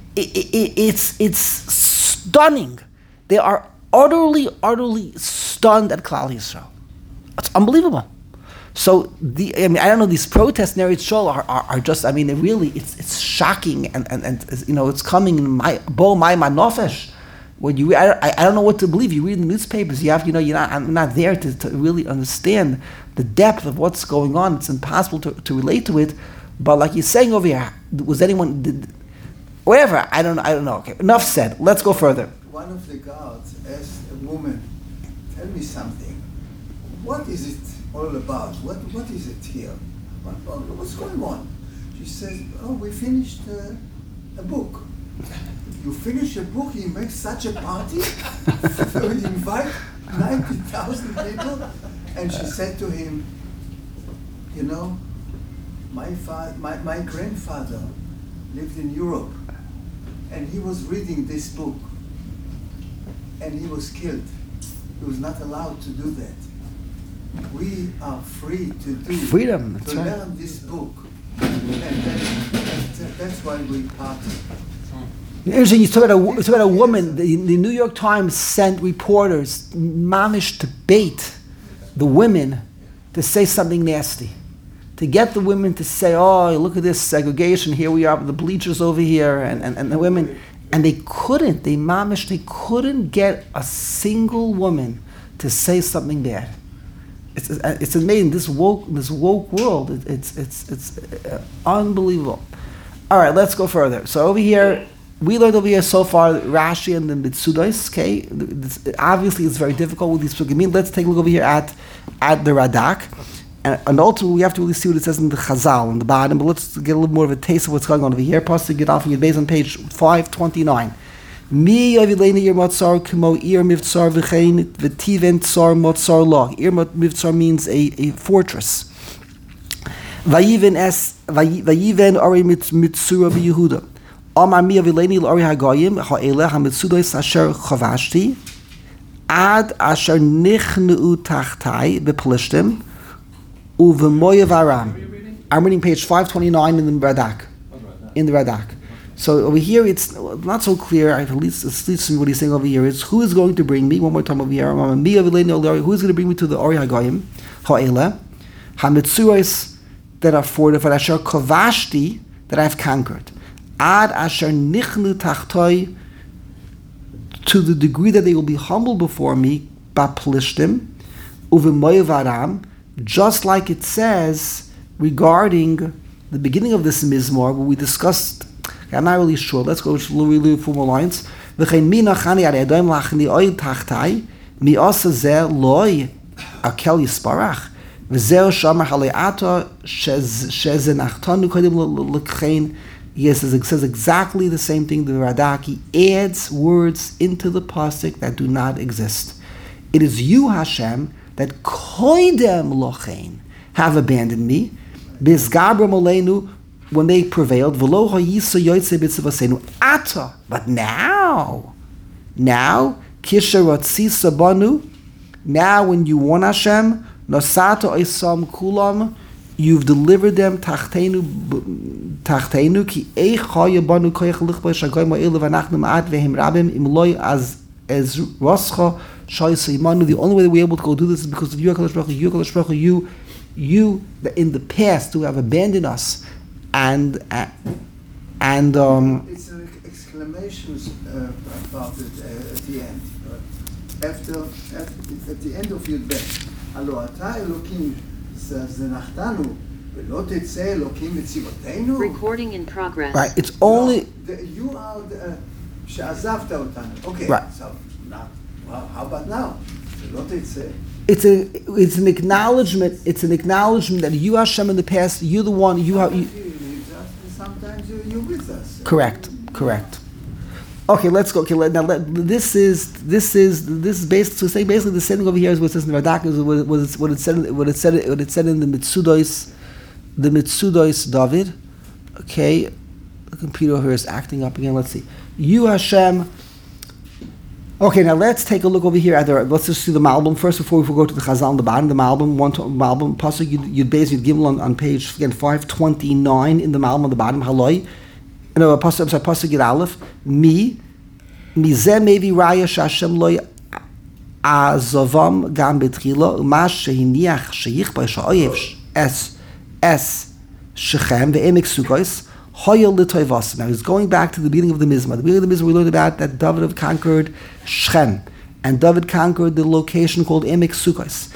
S1: It's stunning. They are utterly stunned at Klal Yisrael. It's unbelievable. So I don't know, these protests in Eretz Yisrael are just, it's shocking and it's coming in my nofesh. When you I don't know what to believe. You read the newspapers, I'm not there to really understand the depth of what's going on. It's impossible to relate to it. But like you're saying over here, was anyone whatever, I don't know. Okay, enough said. Let's go further.
S3: One of the guards asked a woman, "Tell me something. What is it all about? What is it here? What's going on?" She says, "Oh, we finished a book." "You finish a book? You make such a party? So you invite 90,000 people?" And she said to him, my grandfather lived in Europe, and he was reading this book, and he was killed. He was not allowed to do that. We are free to do
S1: Freedom, that's
S3: to
S1: right.
S3: learn this book, and that's why we party.
S1: Interesting, you talk about a woman. The New York Times sent reporters, mamish, to bait the women to say something nasty, to get the women to say, "Oh, look at this segregation. Here we are, the bleachers over here," and the women, and they couldn't. They couldn't get a single woman to say something bad. It's amazing. This woke world. It's unbelievable. All right, let's go further. So over here, we learned over here so far Rashi and the Mitzudos. Okay, obviously it's very difficult with these psukim. Let's take a look over here at the Radak, and ultimately we have to really see what it says in the Chazal on the bottom. But let's get a little more of a taste of what's going on over here. Pasuk Yud Yud based on page 529. Mi yavileni ir motzar kmo ir mivtzar v'chein v'tiven tzar motzar lo. Ir mivtzar means a fortress. Vayiven ari mitzura v'Yehuda. Amar mi yavileni l'ari hagayim ha'eleh hamitzudos asher chavashti Ad asher nichnu tachtai b'plishtim uvemoyev aram. I'm reading page 529 in the Radak. In the Radak. So over here it's not so clear. At least what he's saying over here is who is going to bring me? One more time over here. Who is going to bring me to the Ori Hagoyim? Ha'ela hamitzuros that are fortified. Asher kovashti that I've conquered. Ad asher nichnu tachtoi, to the degree that they will be humble before me. Ba'plishtim uvemoyev aram, just like it says regarding the beginning of this mizmor, where we discussed. I'm not really sure. Let's go to really 4 more lines. V'chein mina chani ar edoim lachni oid tachtai mi asa zeh loy akel yisparach v'zeh shamar halei ato sheze nachtanu kodim l'chein. Yes, it says exactly the same thing. The Radak adds words into the pasuk that do not exist. It is you, Hashem, that koidem lochein have abandoned me. Bizgabra moleinu, when they prevailed, but now, kisha banu, now when you won Hashem, nasata oisam kulam, you've delivered them tachtenu ki eich chaya banu koyach lichbay shagoy ma'il v'anachnu ma'at v'hem rabim imloy as roscha shaysa imanu. The only way that we're able to go do this is because of you, HaKadosh Baruch Hu, you in the past who have abandoned us. And
S3: it's an exclamation about it at the end. At the end of Yud Bet, Halo ata Elokim zenachtanu v'lo tetzeh Elokim mitzivotenu.
S7: Recording in progress.
S1: Right, it's only...
S3: You are she'azavta otanu. Okay,
S1: right.
S3: So now, well, how about now? V'lo tetzeh.
S1: It's an acknowledgement. It's an acknowledgement that you, Hashem, in the past, you're the one.
S3: Sometimes you're with us.
S1: Correct. Okay, let's go. Okay, this is basically the same thing over here as what it says in the Radak, is what it said in the Mitzudos David. Okay, the computer here is acting up again. Let's see. You, Hashem. Okay, now let's take a look over here let's just see the Malbim first before we go to the Chazal on the bottom. The Malbim, Pasuk Yud Gimel on page, again, 529 in the Malbim on the bottom. Haloi. No, Pasuk Yud Aleph. Mizeh mevi raya sh'Hashem loy azavam gam betchila u'ma shehiniach sheyichbay sha'oyev es shechem ve'emek sukos. Now he's going back to the beginning of the Mizmah. The beginning of the Mizmah we learned about that David have conquered Shechem, and David conquered the location called Emek Sukkos.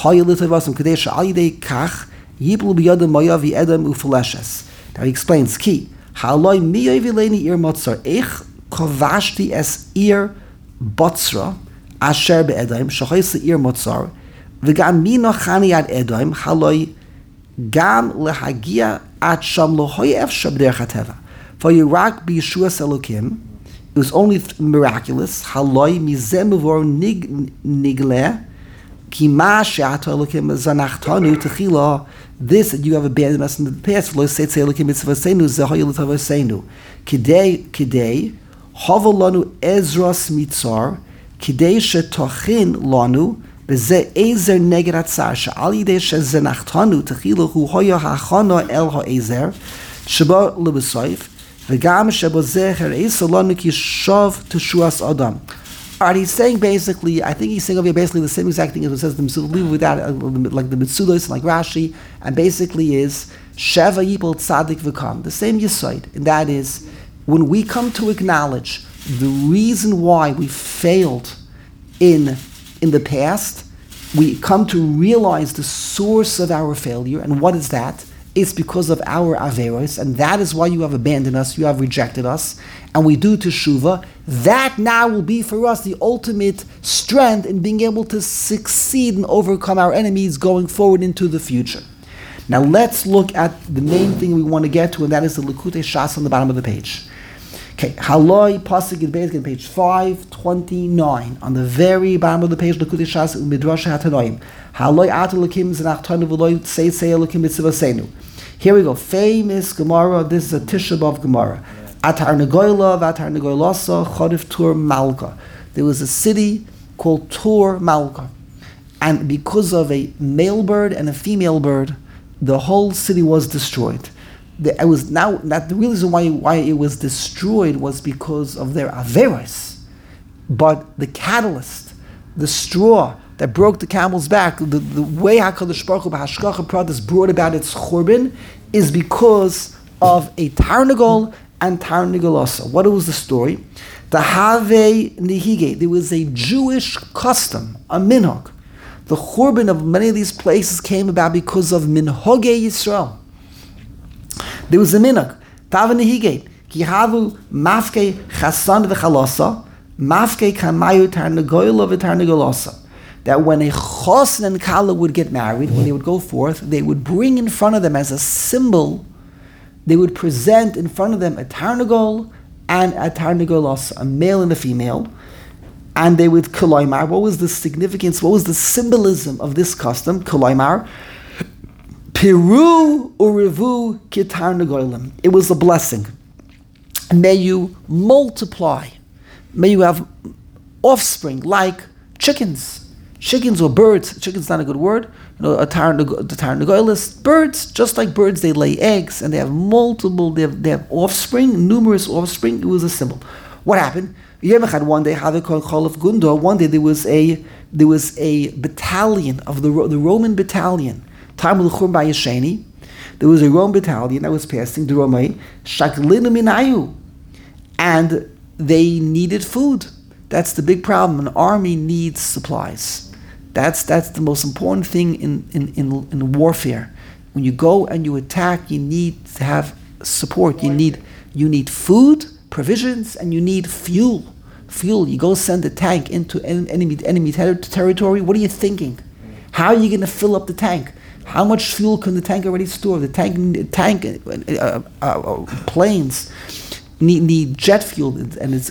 S1: Now he explains, Ki, haloi miyovileni ir motzar, eich kovashti es ir botzra, asher be'edaim, shachoyse ir motzar, v'gam mino chani ad edaim, haloi gam lehagia at sham lohoyev shabder chateva. For Yirak b'Yeshuas Elokim, it was only miraculous. Haloi mizeh mevor nigle ki ma she'ato Elokim zanachtanu techila. This that you have abandoned us in the past. Lo seitze Elokim mitzvasenu zehoy l'tavasenu. Kidei havolanu ezras mitzar kidei shetochin lanu. B'zeh ezer neged atzar she'al yidei shezenachtanu techilu hu hoya hachana el ha'ezer sheba lebesoif v'gam sheba zeh her'esa lanu ki shav teshuas adam. Alright, he's saying basically, I think he's saying over here basically the same exact thing as it says the Mitzudos, leave without like the Mitzudos, like Rashi, and basically is Sheva Yipol Tzadik V'Kam, the same Yesod, and that is when we come to acknowledge the reason why we failed in the past, we come to realize the source of our failure, and what is that? It's because of our averos, and that is why you have abandoned us, you have rejected us, and we do teshuvah. That now will be for us the ultimate strength in being able to succeed and overcome our enemies going forward into the future. Now let's look at the main thing we want to get to, and that is the Likutei Shas on the bottom of the page. Okay, Haloi Pasuk in page 529 on the very bottom of the page. Likutei Shas Midrash Hatanoim. Haloi Atu Lakim Zanachtanu V'Loi Tzeitze Lakim Mitzvasenu. Here we go. Famous Gemara. This is a Tisha B'Av Gemara. Atar Negoyla V'Atar Negoylasa Chodif Tur Malka. There was a city called Tur Malka. And because of a male bird and a female bird, the whole city was destroyed. The reason why it was destroyed was because of their averos. But the catalyst, the straw that broke the camel's back, the way HaKadosh Baruch Hu b'hashgacha pratis brought about its churban, is because of a tarnagol and tarnagolasa. What was the story? The Have Nihige, there was a Jewish custom, a minhag. The churban of many of these places came about because of minhage Yisrael. There was a minhag. Tava Nihige, ki havu mafke chasan v'chalasa, mafke kamayu tarnagoyla v'tarnagolasa. That when a chosin and kala would get married, when they would go forth, they would bring in front of them as a symbol, they would present in front of them a tarnagol and a tarnagolos, a male and a female, and they would kolaymar. What was the significance, what was the symbolism of this custom? Kolaymar, piru urivu kitarnagolim. It was a blessing. May you multiply, may you have offspring like chickens. Chickens or birds, chicken's not a good word, the tarnagolis, birds, just like birds, they lay eggs and they have multiple, they have offspring, numerous offspring. It was a symbol. What happened? One day, one day there was a battalion of the Roman battalion. There was a Roman battalion that was passing the Romai, and they needed food. That's the big problem. An army needs supplies. That's the most important thing in warfare. When you go and you attack, you need to have support. You need food, provisions, and you need fuel. Fuel. You go send a tank into enemy territory. What are you thinking? How are you going to fill up the tank? How much fuel can the tank already store? The planes need jet fuel, and it's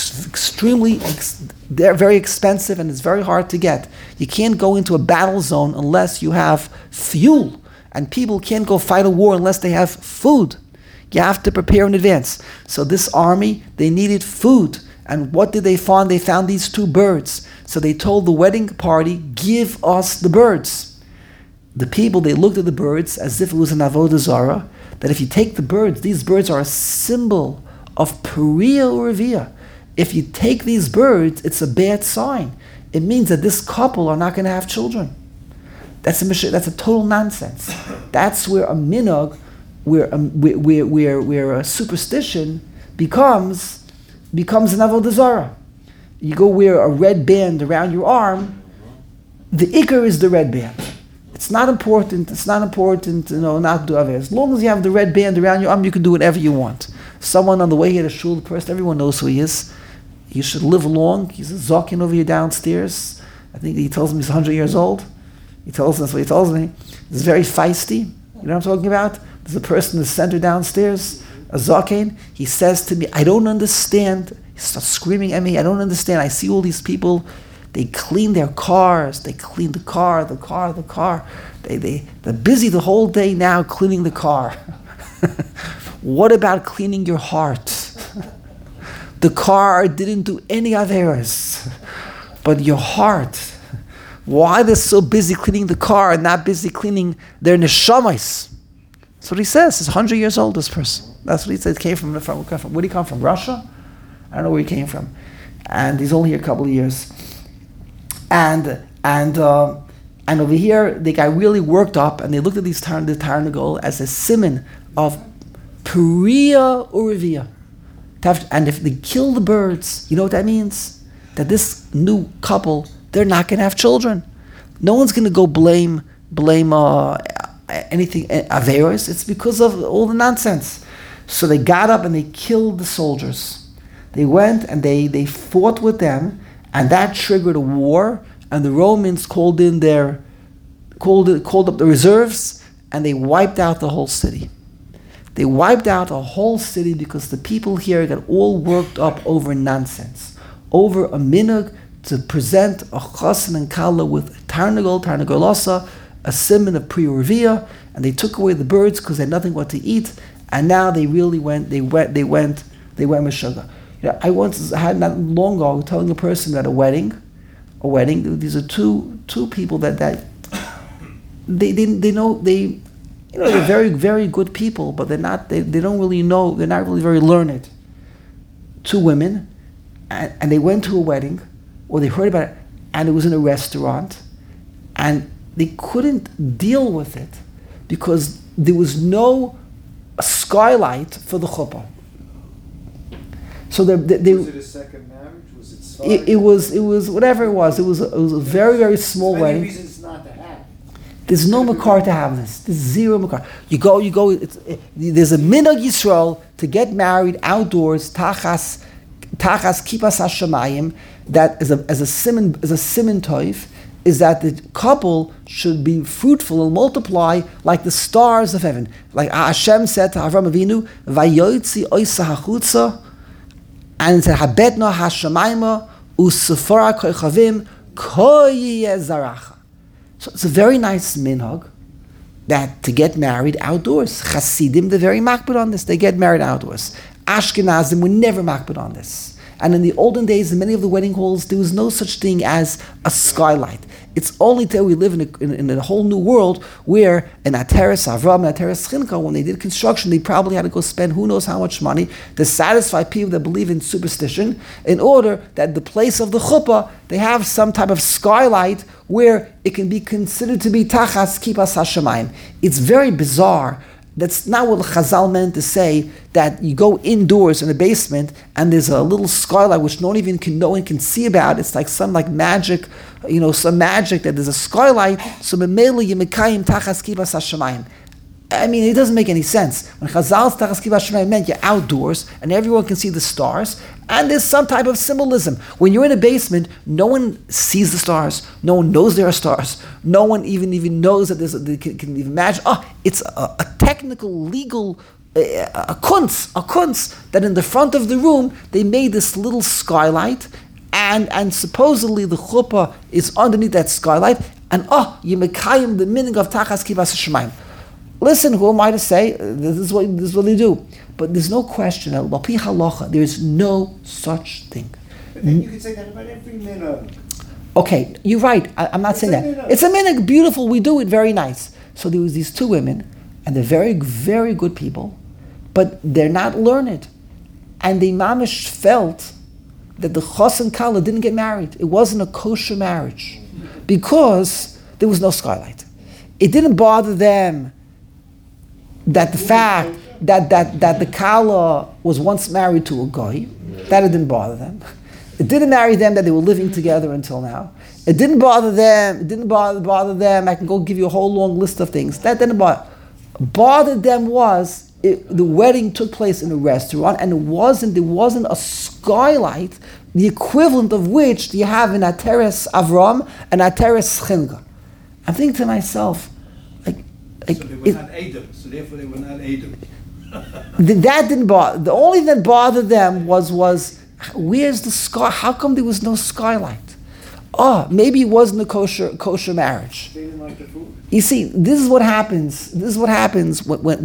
S1: they're very expensive and it's very hard to get. You can't go into a battle zone unless you have fuel, and people can't go fight a war unless they have food. You have to prepare in advance. So this army, they needed food, and what did they find? They found these two birds. So they told the wedding party, give us the birds. The people, they looked at the birds as if it was an avodah zarah, that if you take the birds, these birds are a symbol of Peria or Revia. If you take these birds, it's a bad sign. It means that this couple are not going to have children. That's a total nonsense. That's where a minhag, where a superstition becomes an avodah zarah. You go wear a red band around your arm. The ikar is the red band. It's not important, not to do aveh. As long as you have the red band around your arm, you can do whatever you want. Someone on the way here to shul, the person, everyone knows who he is. He should live long. He's a zokin over here downstairs. I think he tells me he's 100 years old. That's what he tells me. He's very feisty. You know what I'm talking about? There's a person in the center downstairs, a zokin. He says to me, I don't understand. He starts screaming at me. I don't understand. I see all these people. They clean their cars. They clean the car. They're busy the whole day now cleaning the car. What about cleaning your heart? The car didn't do any averos, but your heart. Why they're so busy cleaning the car and not busy cleaning their neshamas? That's what he says. He's 100 years old, this person. That's what he said. Where did he come from? Russia? I don't know where he came from. And he's only here a couple of years. And over here, they got really worked up, and they looked at the Tarnagol as a simon of Peria or Revia. And if they kill the birds, you know what that means? That this new couple, they're not going to have children. No one's going to go blame anything, averos. It's because of all the nonsense. So they got up and they killed the soldiers. They went and they fought with them, and that triggered a war. And the Romans called up the reserves, and they wiped out the whole city. They wiped out a whole city because the people here got all worked up over nonsense, over a minhag to present a chasen and kala with a tarnagolasa, a simon of Pri Revia, and they took away the birds because they had nothing what to eat, and now they really went meshuggah. You know, I once had not long ago telling a person at a wedding, a wedding. These are two people that they know they're very, very good people, but they don't really know, they're not really very learned. Two women, and they went to a wedding, or they heard about it, and it was in a restaurant, and they couldn't deal with it because there was no skylight for the chuppah. So
S6: Was it a second marriage? Was it started?
S1: it was whatever it was. It was a very, very small
S6: Many
S1: wedding.
S6: reasons not to have.
S1: There's no makar to have this. There's zero makar. You go. There's a minhag Yisrael to get married outdoors. Tachas kipas hashamayim. That as a siman toif is that the couple should be fruitful and multiply like the stars of heaven. Like Hashem said to Avram Avinu, "Vayotzi oisa hachutza," and it said, "Habetna hashamayma usefara koichavim koyeh zaracha." So it's a very nice minhag that to get married outdoors. Hasidim, they're very makbid on this. They get married outdoors. Ashkenazim were never makbid on this. And in the olden days, in many of the wedding halls, there was no such thing as a skylight. It's only till we live in a whole new world where in Ateres Avram and Ateres Chinka, when they did construction, they probably had to go spend who knows how much money to satisfy people that believe in superstition in order that the place of the chuppah, they have some type of skylight where it can be considered to be tachas kipas hashamayim. It's very bizarre. That's not what Chazal meant to say, that you go indoors in a basement and there's a little skylight which no one can see about. It's like some magic, some magic that there's a skylight. So memeli yemekayim tachas kibas hashamayim. I mean, it doesn't make any sense. When Chazal's tachas kibas hashamayim meant you're outdoors and everyone can see the stars, and there's some type of symbolism. When you're in a basement, no one sees the stars. No one knows there are stars. No one even knows that they can even imagine. It's a technical, legal, a kunz that in the front of the room, they made this little skylight, and supposedly the chuppah is underneath that skylight, and yemekayim the meaning of tachas kibas hashamayim. Listen, who am I to say? This is what they do. But there's no question, Lapi halacha, there is no such thing.
S6: And you can say that about every minhag.
S1: Okay, you're right. I'm not saying that.
S6: Minhag.
S1: It's a minhag, beautiful, we do it, very nice. So there was these two women, and they're very, very good people, but they're not learned. And the mamish felt that the chos and kala didn't get married. It wasn't a kosher marriage because there was no skylight. It didn't bother them that the fact that the kala was once married to a goy, that it didn't bother them. It didn't marry them that they were living together until now. It didn't bother them. It didn't bother them. I can go give you a whole long list of things. That didn't bothered them was the wedding took place in a restaurant, and there wasn't a skylight, the equivalent of which you have in Ateres Avram and Ateres Chinka. I'm thinking to myself,
S7: So they were not Edom, so therefore they were not Edom.
S1: that didn't bother. The only thing that bothered them was where's the sky? How come there was no skylight? Maybe it wasn't a kosher marriage.
S6: They didn't like the food.
S1: You see, this is what happens. This is what happens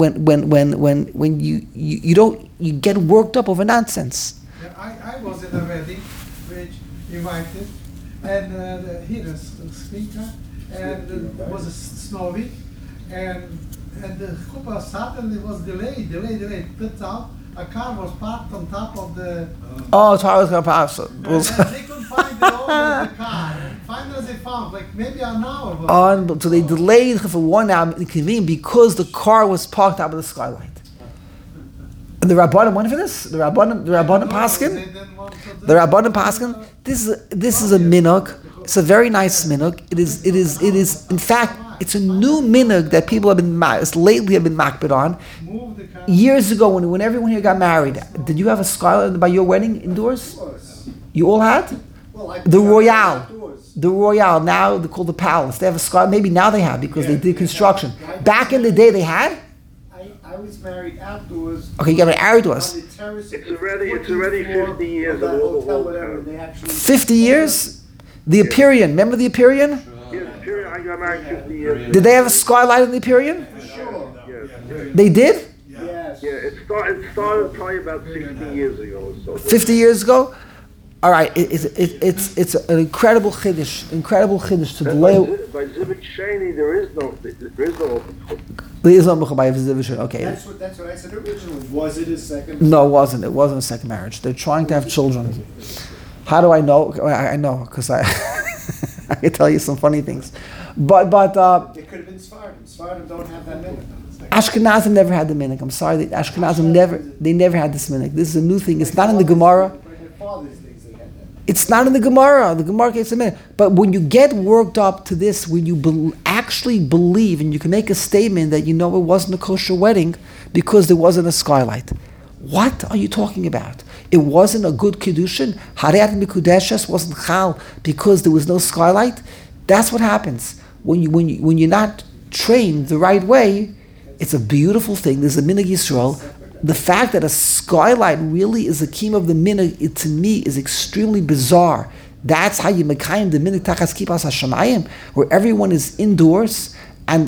S1: when you get worked up over nonsense.
S2: Yeah, I was in a wedding which invited, and here is the speaker, and it was snowy, and the chuppah suddenly was delayed. Turns out a car was parked on top of the.
S1: It's hard to pass.
S2: And they couldn't find the owner of the car. And finally, they found maybe an hour.
S1: So they delayed for 1 hour, inconvenient, because the car was parked out of the skylight. And the Rabbanim went for this. The Rabbanim Paskin. The Rabbanim Paskin. This is a minhag. It's a very nice minhag. It is. In fact, it's a new minhag that people have been lately have been makbid on. Years ago, when everyone here got married, did you have a skylight by your wedding indoors?
S6: Of course.
S1: You all had?
S6: Well,
S1: The Royale.
S6: outdoors.
S1: The Royale, now they're called the Palace. They have a skylight. Maybe now they have because they did construction. Back in the day, they had?
S6: I was married outdoors.
S1: Okay, you got married outdoors.
S6: On the terrace of
S8: It's
S6: the
S8: already
S6: 14th floor
S8: 50 years
S6: of that
S8: of old
S6: hotel, whatever, and they actually
S1: 50 years? The Aperion. Remember the Aperion?
S8: Yes, sure, I got married 50 years.
S1: Did they have a skylight in the Aperion?
S6: Sure.
S8: Yes.
S1: They did?
S6: Yes.
S8: Yeah, it started probably about 60 years ago or so.
S1: 50 years ago? All right, it's an incredible chiddush to delay.
S8: By Zivik Shani, there is no open chut.
S1: There is no mechubar by Zivik Sheni. Okay.
S6: That's what I said originally. Was it a second?
S1: No, it wasn't. It wasn't a second marriage. They're trying to have children. How do I know? I know because I can tell you some funny things. But
S6: It could have been Sfardim. Sfardim don't have that minute.
S1: Ashkenazim never had the minhag. I'm sorry, the Ashkenazim never had this minhag. This is a new thing. It's not in the Gemara. It's not in the Gemara. The Gemara gets a minute. But when you get worked up to this, when you actually believe and you can make a statement that it wasn't a kosher wedding because there wasn't a skylight. What are you talking about? It wasn't a good kiddushin. Harayat mikudeshes wasn't chal because there was no skylight. That's what happens when you're not trained the right way. It's a beautiful thing. There's a minhag Yisrael. The fact that a skylight really is a keem of the minhag, it to me is extremely bizarre. That's how you mekayim the minhag tachas kipas hashamayim, where everyone is indoors, and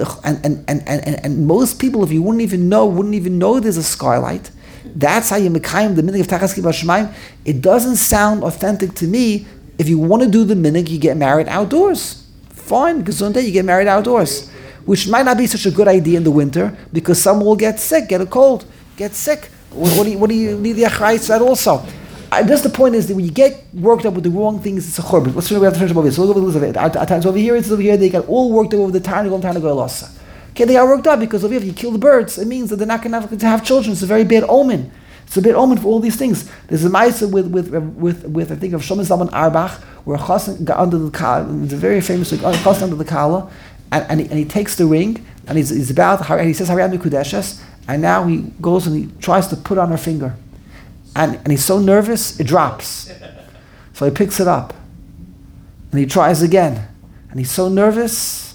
S1: most people, if you wouldn't even know there's a skylight. That's how you mekayim the minhag of tachas kipas hashamayim. It doesn't sound authentic to me. If you want to do the minhag, you get married outdoors. Fine, gesundheit, you get married outdoors, which might not be such a good idea in the winter because someone will get sick, get a cold. Get sick. What do you need the achrayus that also? Just the point is that when you get worked up with the wrong things, it's a churban. Let's finish. We have to finish over here. So look at Elizabeth. Our times over here, it's over here. They got all worked up over the Tarnagol and Tarnagol Losa. Okay, they got worked up because over here, if you kill the birds, it means that they're not going to have children. It's a very bad omen. It's a bad omen for all these things. There's a ma'aseh with I think of Shlomo Zalman Auerbach, where Chassan got under the kala. It's a very famous Chassan under the kala, and he takes the ring and he's about and he says Harayat mikudeshes. And now he goes and he tries to put on her finger. And he's so nervous, it drops. So he picks it up. And he tries again. And he's so nervous,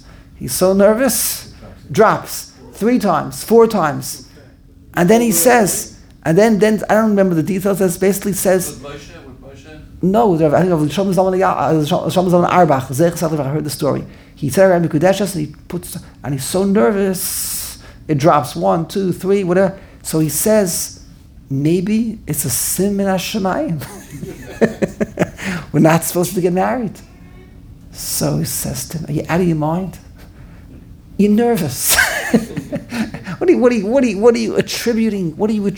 S1: drops. 3 times, 4 times. And then he says, and then I don't remember the details, it basically says... With Moshe? No, I think of Shlomo Zalman Auerbach. I heard the story. He said, and he puts, and he's so nervous... It drops 1, 2, 3, whatever. So he says, maybe it's a sin min hashamayim. We're not supposed to get married. So he says to him, are you out of your mind? You're nervous. What are you attributing?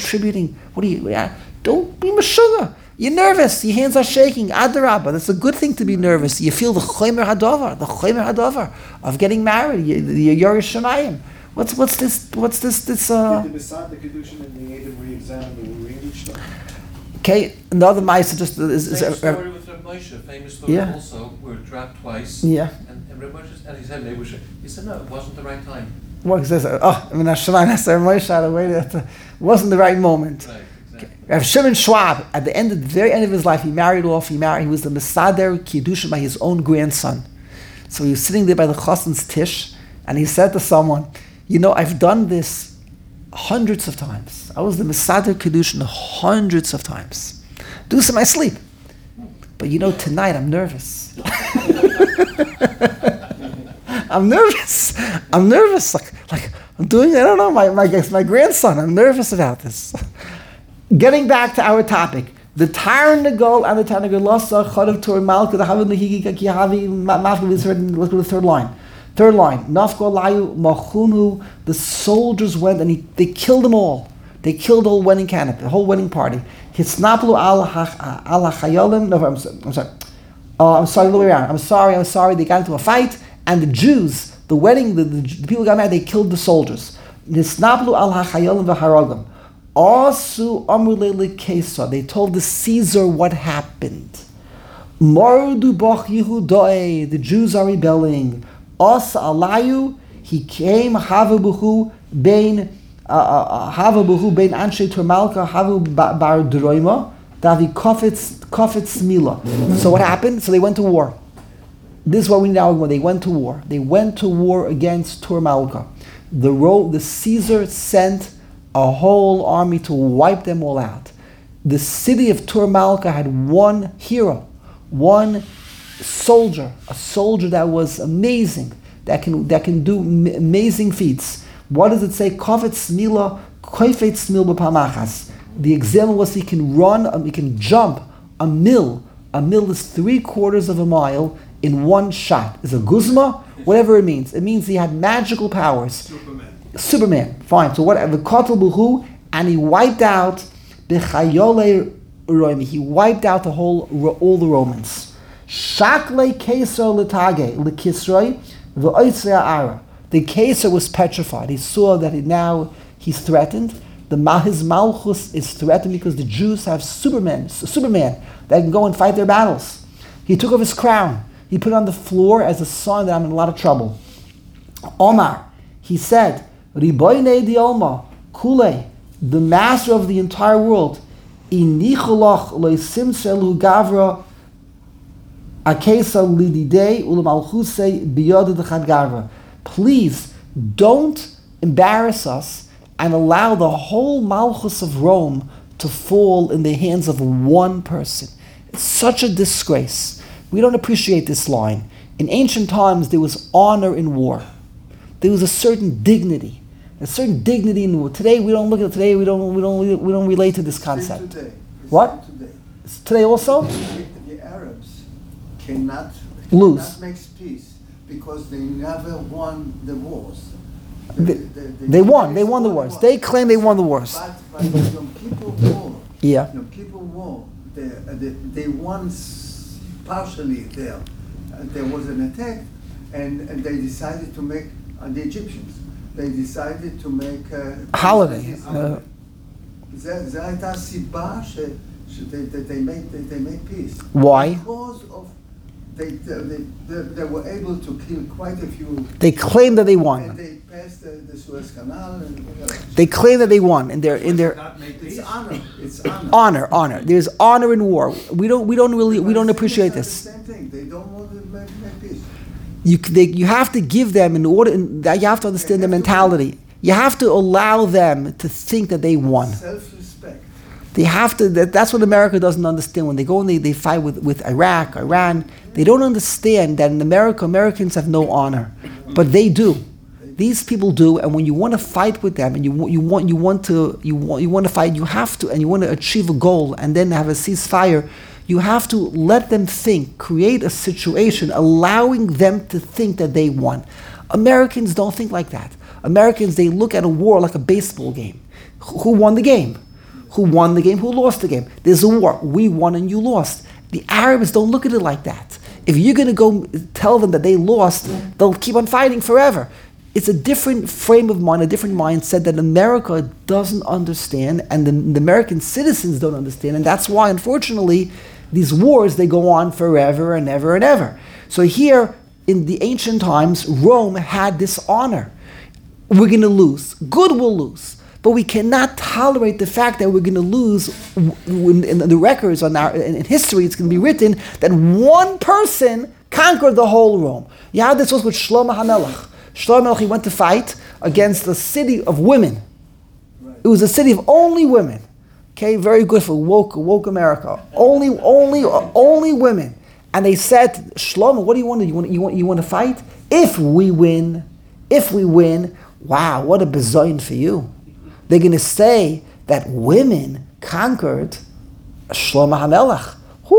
S1: Don't be meshuggah. You're nervous. Your hands are shaking. Adarabah. That's a good thing to be nervous. You feel the chomer hadavar of getting married. You're Yerush Shamayim. What's this?
S6: Did the Besad, the Kedushin, and the Edom re-examine the read each time?
S1: Okay, another ma'aseh just is
S9: same story with Reb Moshe, famous story also, where it dropped twice.
S1: Yeah.
S9: And Reb Moshe, and he said, he said, no, it wasn't the right time.
S1: What he says? It wasn't the right moment.
S9: Right, exactly.
S1: Rav Shimon Schwab, at the very end of his life, he married off. He was the Mesader Kiddushin by his own grandson. So he was sitting there by the Chassan's tish, and he said to someone, I've done this hundreds of times. I was the Mesader Kiddushin hundreds of times. Do this in my sleep. But tonight I'm nervous. I'm nervous. Like I'm doing, I don't know, my grandson. I'm nervous about this. Getting back to our topic. The Tarnagol and the Tarnagol Losa, Chadav Tur Malka, the Havid Lehigi Kakihavi, Mafka, let's go to the third line. Third line, Nafko Layu Machunu, the soldiers went and they killed them all. They killed the whole wedding canopy, the whole wedding party. Hisnaplu al Chayolim. No, I'm sorry. I'm sorry, the other way around. I'm sorry. They got into a fight, and the Jews, the people got mad. They killed the soldiers. Hisnaplu al Chayolim v'haragim. Asu amrulele Kesar. They told the Caesar what happened. Marudu bach Yehudae. The Jews are rebelling. As alayu, he came Havabuhu bein Anshe Turmalka Havu bar Droima Davi Kofetz Mila. So what happened? So they went to war. This is what we now know. They went to war. They went to war against Turmalka. The Caesar sent a whole army to wipe them all out. The city of Turmalka had one hero, one soldier, a soldier that was amazing, that can do amazing feats. What does it say? Kofetz Mila, Koifetz Mil b'pamachas. The example was he can run, he can jump a mill A mil is 3/4 of a mile in one shot. Is a guzma, whatever it means. It means he had magical powers. Superman. Fine. So whatever. And he wiped out b'chayolei Romi. He wiped out all the Romans. Shakle Kesar letage lekisroi v'oitzei ara. The Kesar was petrified. He saw that he's threatened. His Malchus is threatened because the Jews have Superman that can go and fight their battles. He took off his crown. He put it on the floor as a sign that I'm in a lot of trouble. Omar, he said, Riboynei di Olma, Kule, the master of the entire world, Inicholach loisimselu gavra akesa lididei ulamalchusei biyod dechad gavra. Please don't embarrass us and allow the whole Malchus of Rome to fall in the hands of one person. It's such a disgrace. We don't appreciate this line. In ancient times, there was honor in war. There was a certain dignity in war. Today, we don't look at it. Today, we don't relate to this concept.
S3: Today.
S1: What?
S3: Today.
S1: Today also?
S3: The Arabs cannot
S1: Lose.
S3: make peace because they never won the wars.
S1: They won the wars. They claim they won the wars.
S3: But the Yom Kippur War,
S1: Yeah.
S3: Yom Kippur War, they won partially there. There was an attack, and they decided to make the Egyptians. They decided to make
S1: holiday.
S3: זה הייתה הסיבה they made peace.
S1: Why?
S3: Because of they were able to kill quite a few.
S1: They claim that they won.
S3: And they passed the Suez Canal. And
S1: they claim that they won in their.
S3: It's honor. It's honor.
S1: Honor. There's honor in war. We don't appreciate this.
S3: The same thing. They don't want to make peace.
S1: You have to give them you have to understand their mentality. You have to allow them to think that they won.
S3: Self-respect.
S1: They have to. That's what America doesn't understand. When they go and they fight with Iraq, Iran, they don't understand that in America, Americans have no honor, but they do. These people do, and when you want to fight with them, and you want to fight, you have to, and you want to achieve a goal, and then have a ceasefire. You have to let them think, create a situation, allowing them to think that they won. Americans don't think like that. Americans, they look at a war like a baseball game. Who won the game? Who won the game? Who lost the game? There's a war. We won and you lost. The Arabs don't look at it like that. If you're going to go tell them that they lost, they'll keep on fighting forever. It's a different frame of mind, a different mindset that America doesn't understand, and the American citizens don't understand. And that's why, unfortunately, these wars, they go on forever and ever and ever. So here, in the ancient times, Rome had this honor. We're going to lose. Good will lose. But we cannot tolerate the fact that we're going to lose. In the records, in history, it's going to be written that one person conquered the whole Rome. Yeah, this was with Shlomo HaMelech. Shlomo HaMelech, he went to fight against the city of women. Right. It was a city of only women. Okay, very good for woke America. Only women. And they said, Shlomo, what do you want to do? You want to fight? If we win, wow, what a bezoin for you. They're going to say that women conquered Shlomo HaMelech.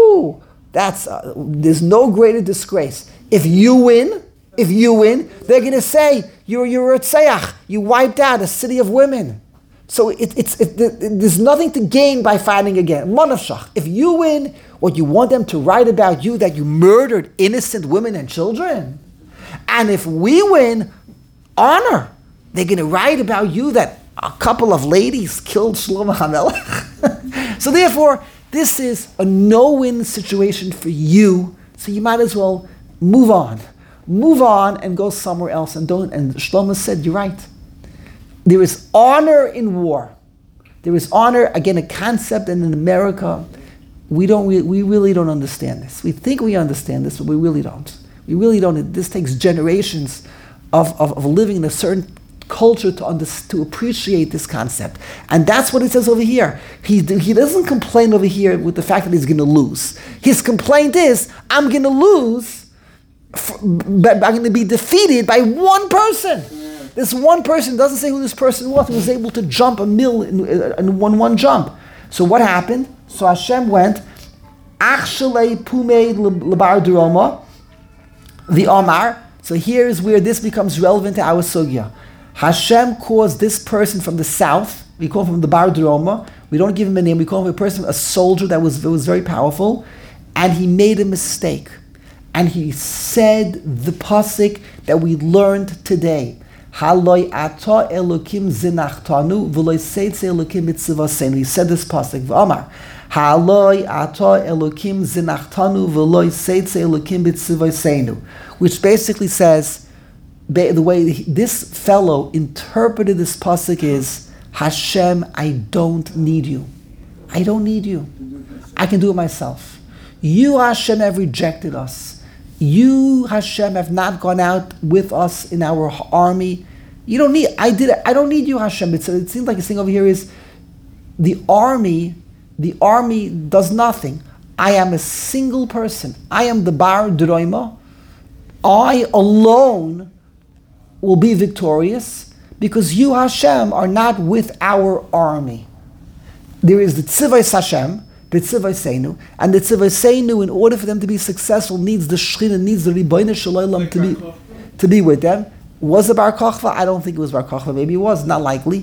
S1: There's no greater disgrace. If you win, they're going to say you're a tzayach. You wiped out a city of women. So there's nothing to gain by fighting again. Monafshach. If you win, what you want them to write about you, that you murdered innocent women and children. And if we win, honor. They're going to write about you that a couple of ladies killed Shlomo HaMelech. So therefore, this is a no-win situation for you. So you might as well move on and go somewhere else. And Shlomo said, you're right. There is honor in war. There is honor, again, a concept, and in America, we really don't understand this. We think we understand this, but we really don't. We really don't. This takes generations of living in a certain culture to appreciate this concept. And that's what it says over here. He doesn't complain over here with the fact that he's going to lose. His complaint is, I'm going to lose, but I'm going to be defeated by one person. This one person, doesn't say who this person was, he was able to jump a mil in one jump. So what happened? So Hashem went Achshalei Pumei Lebar Duroma, the Omar. So here's where this becomes relevant to our sugya. Hashem caused this person from the south, we call him the Bar Duroma, we don't give him a name, we call him a person, a soldier that was very powerful, and he made a mistake. And he said the pasuk that we learned today. Haloi ata elokim zinachtanu v'loi seitze elokim mitzvasenu. He said this pasuk, v'amar. Haloi ata elokim zinachtanu v'loi seitze elokim mitzvasenu. Which basically says, the way this fellow interpreted this pasuk is, Hashem, I don't need you. I don't need you. I can do it myself. You, Hashem, have rejected us. You, Hashem, have not gone out with us in our army. You don't need, I don't need you, Hashem. It seems like the thing over here is, the army does nothing. I am a single person. I am the Bar Droima. I alone will be victorious because you, Hashem, are not with our army. There is the Tzivos Hashem, the Tzivos Seinu, and the Tzivos Seinu, in order for them to be successful, needs the Shechina, needs the Ribono Shel Olam to be with them. Was it Bar Kochva? I don't think it was Bar Kochva. Maybe it was. Not likely.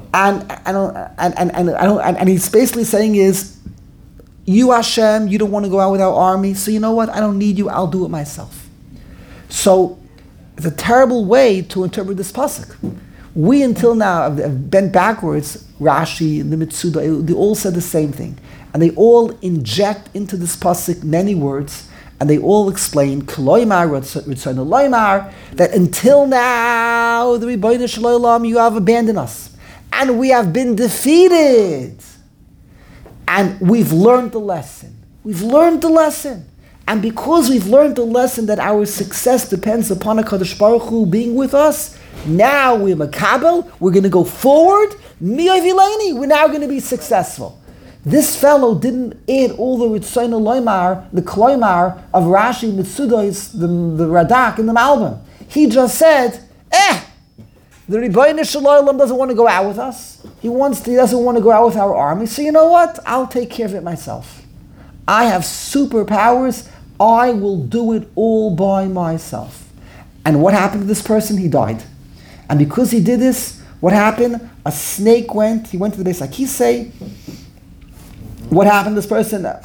S1: And he's basically saying is, you Hashem, you don't want to go out with our army, so you know what? I don't need you. I'll do it myself. So it's a terrible way to interpret this pasuk. We until now have bent backwards. Rashi and the Mitsuda, they all said the same thing. And they all inject into this pasuk many words, and they all explain that until now, the Ribono Shel Olam, you have abandoned us. And we have been defeated. And we've learned the lesson. We've learned the lesson. And because we've learned the lesson that our success depends upon HaKadosh Baruch Hu being with us, now we're makabel, we're going to go forward, we're now going to be successful. This fellow didn't add all the Ritzono Loimar, the Kloimar of Rashi, Mitsudos, the Radak, and the Malbim. He just said, the Ribono Shel Olam doesn't want to go out with us. He doesn't want to go out with our army. So you know what? I'll take care of it myself. I have superpowers. I will do it all by myself. And what happened to this person? He died. And because he did this, what happened? A snake he went to the Beis HaKisei. What happened to this person? The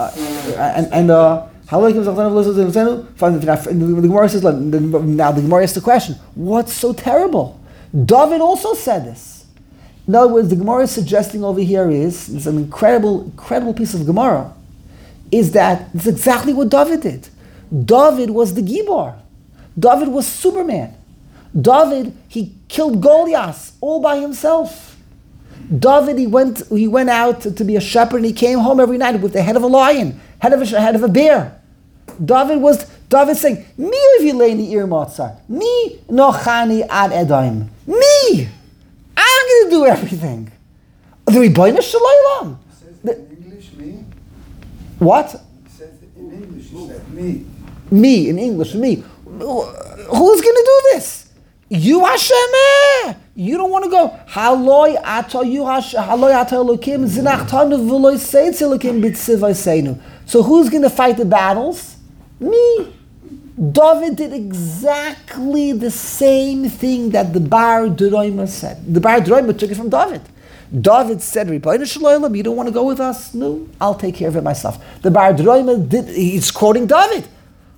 S1: Gemara says, now the Gemara asks the question, what's so terrible? David also said this. In other words, the Gemara is suggesting over here is, it's an incredible piece of Gemara, is that it's exactly what David did. David was the Gibor. David was Superman. David, he killed Goliath all by himself. David, he went out to be a shepherd, and he came home every night with the head of a lion, head of a bear. David saying, "Mi ovileni ir matzar, mi nochani ad edaim, me. I'm going to do everything." The Ribono Shel Olam.
S3: In English, me.
S1: What?
S3: It says in English, he said me.
S1: Me, in English, me. Who's going to do this? You Hashem, you don't want to go. Haloi ata elokim zinachtanu v'loi seitz elokim b'tzivasenu. So who's going to fight the battles? Me. David did exactly the same thing that the Bar Droima said. The Bar Droima took it from David. David said, Ribono Shel Olam, you don't want to go with us? No, I'll take care of it myself. The Bar Droima he's quoting David.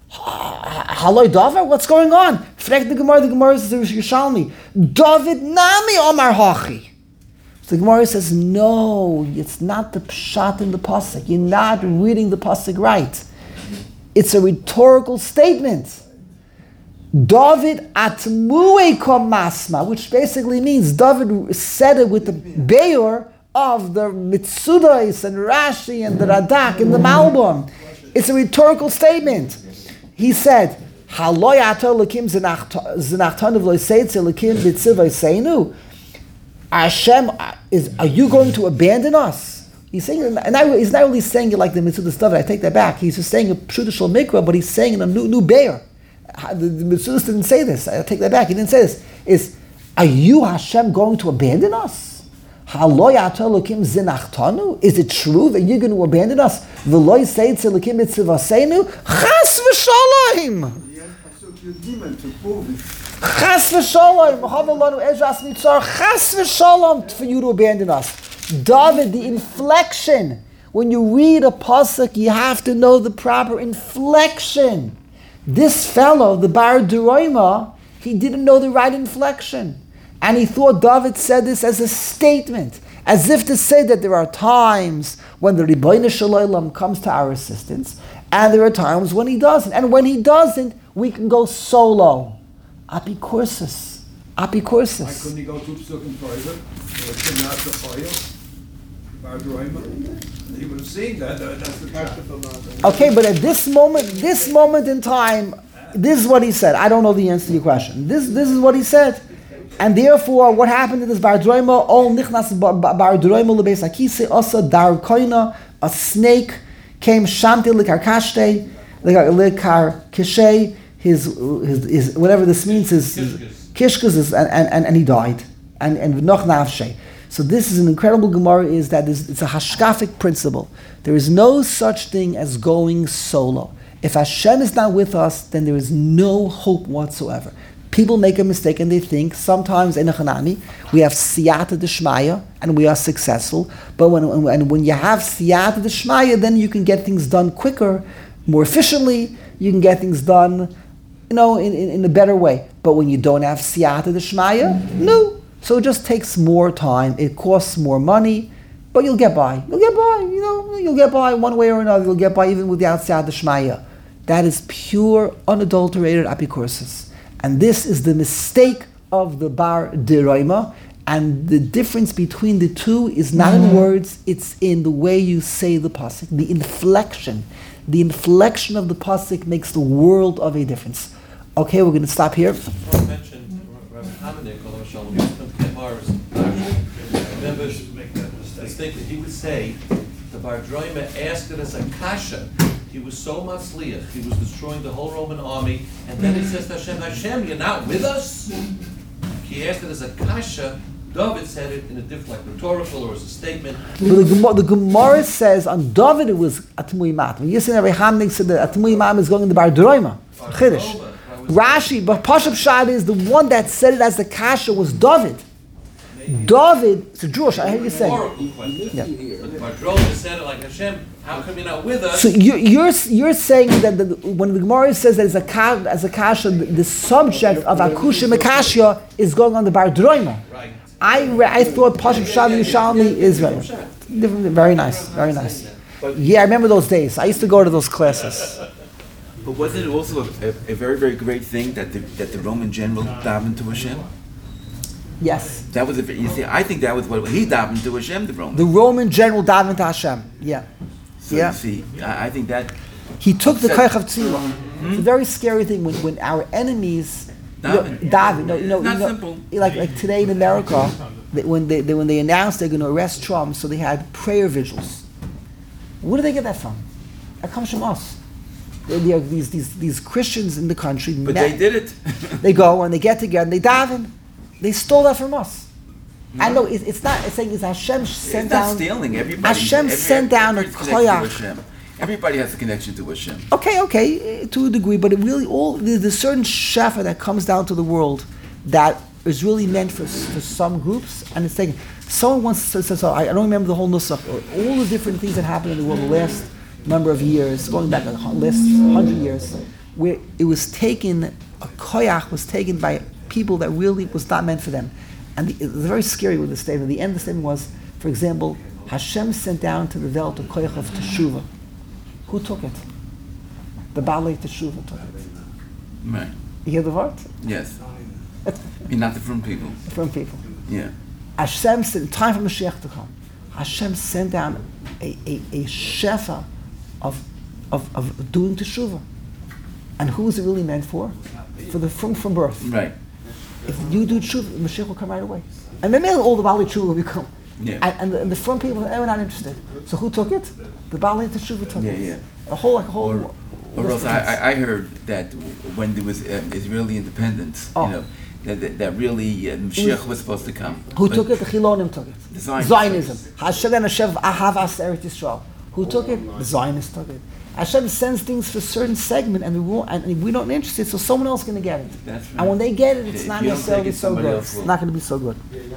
S1: Haloi Davar, what's going on? Frek the Gemara says Yerushalmi. David nami omar hachi. So the Gemara says, no, it's not the pshat in the pasuk. You're not reading the pasuk right. It's a rhetorical statement. David atmuei kom masma, which basically means David said it with the beor of the Mitsudos and Rashi and the Radak and the Malbim. It's a rhetorical statement. He said, "Haloi ato lekim zinachtanu v'lo seitze lekim b'tzivasenu." Hashem, are you going to abandon us? He's saying, and he's not really saying it like the Mitzudas stuff. I take that back. He's just saying a pshuta shel mikra, but he's saying in a new bear. The Mitzudas didn't say this. I take that back. He didn't say this. Are you Hashem going to abandon us? Is it true that you're going to abandon us? Chas v'shalom!
S3: Yes, Pasuk Yudimen to prove it.
S1: Chas v'shalom! Chas v'shalom for you to abandon us. David, the inflection. When you read a pasuk, you have to know the proper inflection. This fellow, the Bar Duraima, he didn't know the right inflection. And he thought David said this as a statement, as if to say that there are times when the Ribbono Shel Olam comes to our assistance, and there are times when he doesn't. And when he doesn't, we can go solo. Apikursus.
S7: Why couldn't he go to Psukim further? Not the fire. Bar Duraima. He would have seen that. That's the practical.
S1: Okay, but at this moment in time, this is what he said. I don't know the answer to your question. This is what he said. And therefore, what happened to this Bar Duraima? All nichnas Bar Duraima lebeis hakise asa dar koina, a snake came shamti likar kashte, likar kishay, his whatever this means, his kishkas, and he died. And noch nafshe. So this is an incredible Gemara, is that it's a hashkafic principle. There is no such thing as going solo. If Hashem is not with us, then there is no hope whatsoever. People make a mistake and they think sometimes in a Hanani we have siyata d'shmaya and we are successful. But when you have siyata d'shmaya, then you can get things done quicker, more efficiently. You can get things done, in a better way. But when you don't have siyata d'shmaya, no. So it just takes more time. It costs more money, but you'll get by. You'll get by one way or another. You'll get by even without siyata d'shmaya. That is pure, unadulterated apikursus. And this is the mistake of the Bar Duraima. And the difference between the two is not in words, it's in the way you say the pasuk. The inflection. The inflection of the pasuk makes the world of a difference. Okay, we're going to stop here.
S9: I mentioned Rabbi Hamanik, although Shalom, remember the statement he would say, the Bar Duraima asked it as a kasha. He was so matzliach, he was destroying the whole Roman army, and then he says to Hashem, you're not with us? He asked it as a kasha. David said it in a different, like rhetorical or as a statement.
S1: The Gemara says on David it was Atmui Mat. When you say Rabbi Hamdik said that Atmui Mat is going in the Bar Duraima, Chiddush. Rashi, but Pashup Shad is the one that said it as the kasha was David. David, it's a Jewish, I hear you saying.
S9: Yeah. Bar Duraima said it like Hashem, how come you're not with us?
S1: So you're saying that when the Gemara says that as a kasha, the subject of Akusha Mekashya is going on the Bar Duraima.
S9: Right.
S1: I thought Pashup Shad Yushalmi is very nice, very nice. Yeah, I remember those days. I used to go to those classes.
S4: But wasn't it also a very, very great thing that the Roman general davened to Hashem?
S1: Yes.
S4: That was I think that was what he davened to Hashem, the Roman.
S1: The Roman general davened to Hashem. Yeah.
S4: So
S1: yeah.
S4: You see, I think that
S1: he took the koich of tzila. It's a very scary thing when our enemies daven.
S4: Simple.
S1: Like today in America, when they announced they're going to arrest Trump, so they had prayer vigils. Where do they get that from? That comes from us. There are these Christians in the country.
S4: But they did it.
S1: They go and they get together and they daven. They stole that from us. No. I know it's not. It's saying it's Hashem sent down.
S4: It's not stealing.
S1: Hashem sent down a koyach.
S4: Everybody has a connection to Hashem.
S1: Okay, to a degree, but it really there's a certain shefa that comes down to the world that is really meant for some groups, and it's taken. Someone once said, so I don't remember the whole nusach, all the different things that happened in the world the last number of years, going back the last 100 years, where it was taken, a koyach was taken by people that really was not meant for them. And it was very scary with the statement. The end of the statement was, for example, Hashem sent down to the Welt a koyach of Teshuvah. Who took it? The Baalei Teshuvah took it.
S4: Right.
S1: You hear the word?
S4: Yes. Not the from people.
S1: From people.
S4: Yeah.
S1: Hashem sent, time for Mashiach to come, Hashem sent down a shefa of doing Teshuvah. And who is it really meant for? For the from birth.
S4: Right.
S1: If you do Teshuvah, Mashiach will come right away. And then all the Baalei Teshuvah will become.
S4: Yeah.
S1: And the front people are not interested. So who took it? The Baalei Teshuvah took it.
S4: Yeah.
S1: A whole.
S4: Or else I heard that when there was Israeli independence, that really Mashiach was supposed to come.
S1: Who
S4: But
S1: took it? The Chilonim took it.
S4: The Zionists.
S1: Zionism. Hashem and Hashem Ahavas Eretz Yisrael. Who took it? The Zionists took it. Hashem sends things for a certain segment, and we're not interested, so someone else is going to get it.
S4: That's right.
S1: And when they get it, it's
S4: If
S1: not
S4: you don't
S1: necessarily
S4: take it,
S1: so
S4: somebody
S1: good.
S4: else
S1: It's
S4: will.
S1: not going to be so good.
S10: I got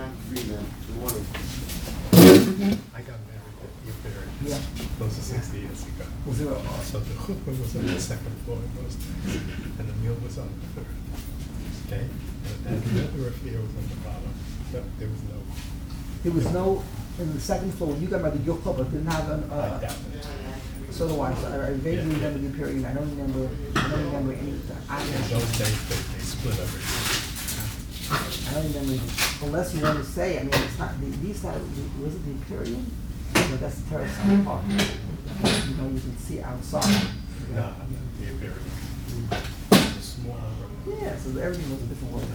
S10: married at Yipper.
S1: Yeah.
S10: Close to 60 years ago.
S1: Was there
S10: So the chuppah was on the second floor, and the meal was on the third. Okay? And the refrigerator was on the bottom. But there was no
S1: in the second floor, when you got married, your couple didn't have an.
S10: like that.
S1: So do I. So I vaguely remember the period. I don't remember any.
S10: In those days, they split everything.
S1: I don't remember, unless you want to say, I mean, it's not, these guys, was it the Imperium? No, that's the terrace park. You know, you can see outside.
S10: No, I'm not the Yipper. It was smaller.
S1: Yeah, so everything was a different world.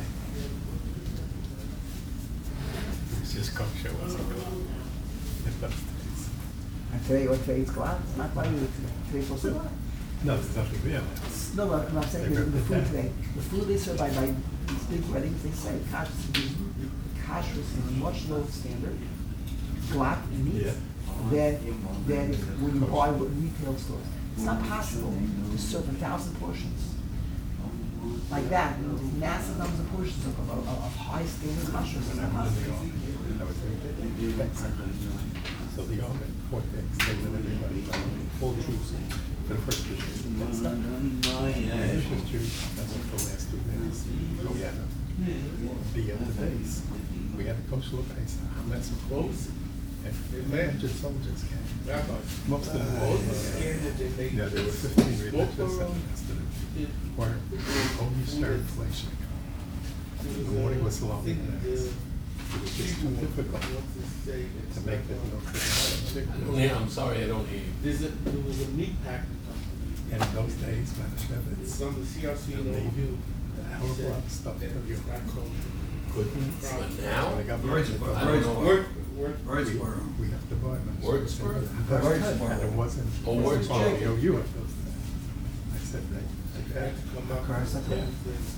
S10: It was just kosher, wasn't it? In those days.
S1: And today, what today it's glad? It's not like today's supposed to be glad.
S10: No, there's nothing real.
S1: No, but I'm saying
S10: They
S1: the
S10: ripped it
S1: food
S10: down.
S1: today. The food they serve by these big weddings, they say kashrus is much lower standard, black meat,
S10: Yeah.
S1: than when you buy with retail stores. It's not possible to serve 1,000 portions like that, massive numbers of portions of high standard kashrus. It's not possible.
S10: So the Army, 4 days, they let everybody, all troops, for the first 2 days. That's not. The first Jews, that's what the last 2 days. We had the other days, we had a kosher base, met some clothes, and 300 soldiers came. Most of them were, yeah, there were 15 religious, and the rest of them were only stagflation. The morning was long, and it was just too difficult to make it look.
S9: Yeah, I'm sorry, I don't hear you.
S5: There was a meat pack
S10: And in those days, Manischewitz,
S5: on the CRC
S10: and they knew a hell of a lot of stuff that you couldn't.
S9: But now,
S10: When they got
S7: Birdsboro.
S9: I don't know.
S7: Birdsboro.
S10: we have to buy them.
S9: Wordsboro?
S10: And it wasn't.
S9: Oh, Wordsboro.
S10: Oh, you have those days. I said, they had to come up.
S1: Yeah.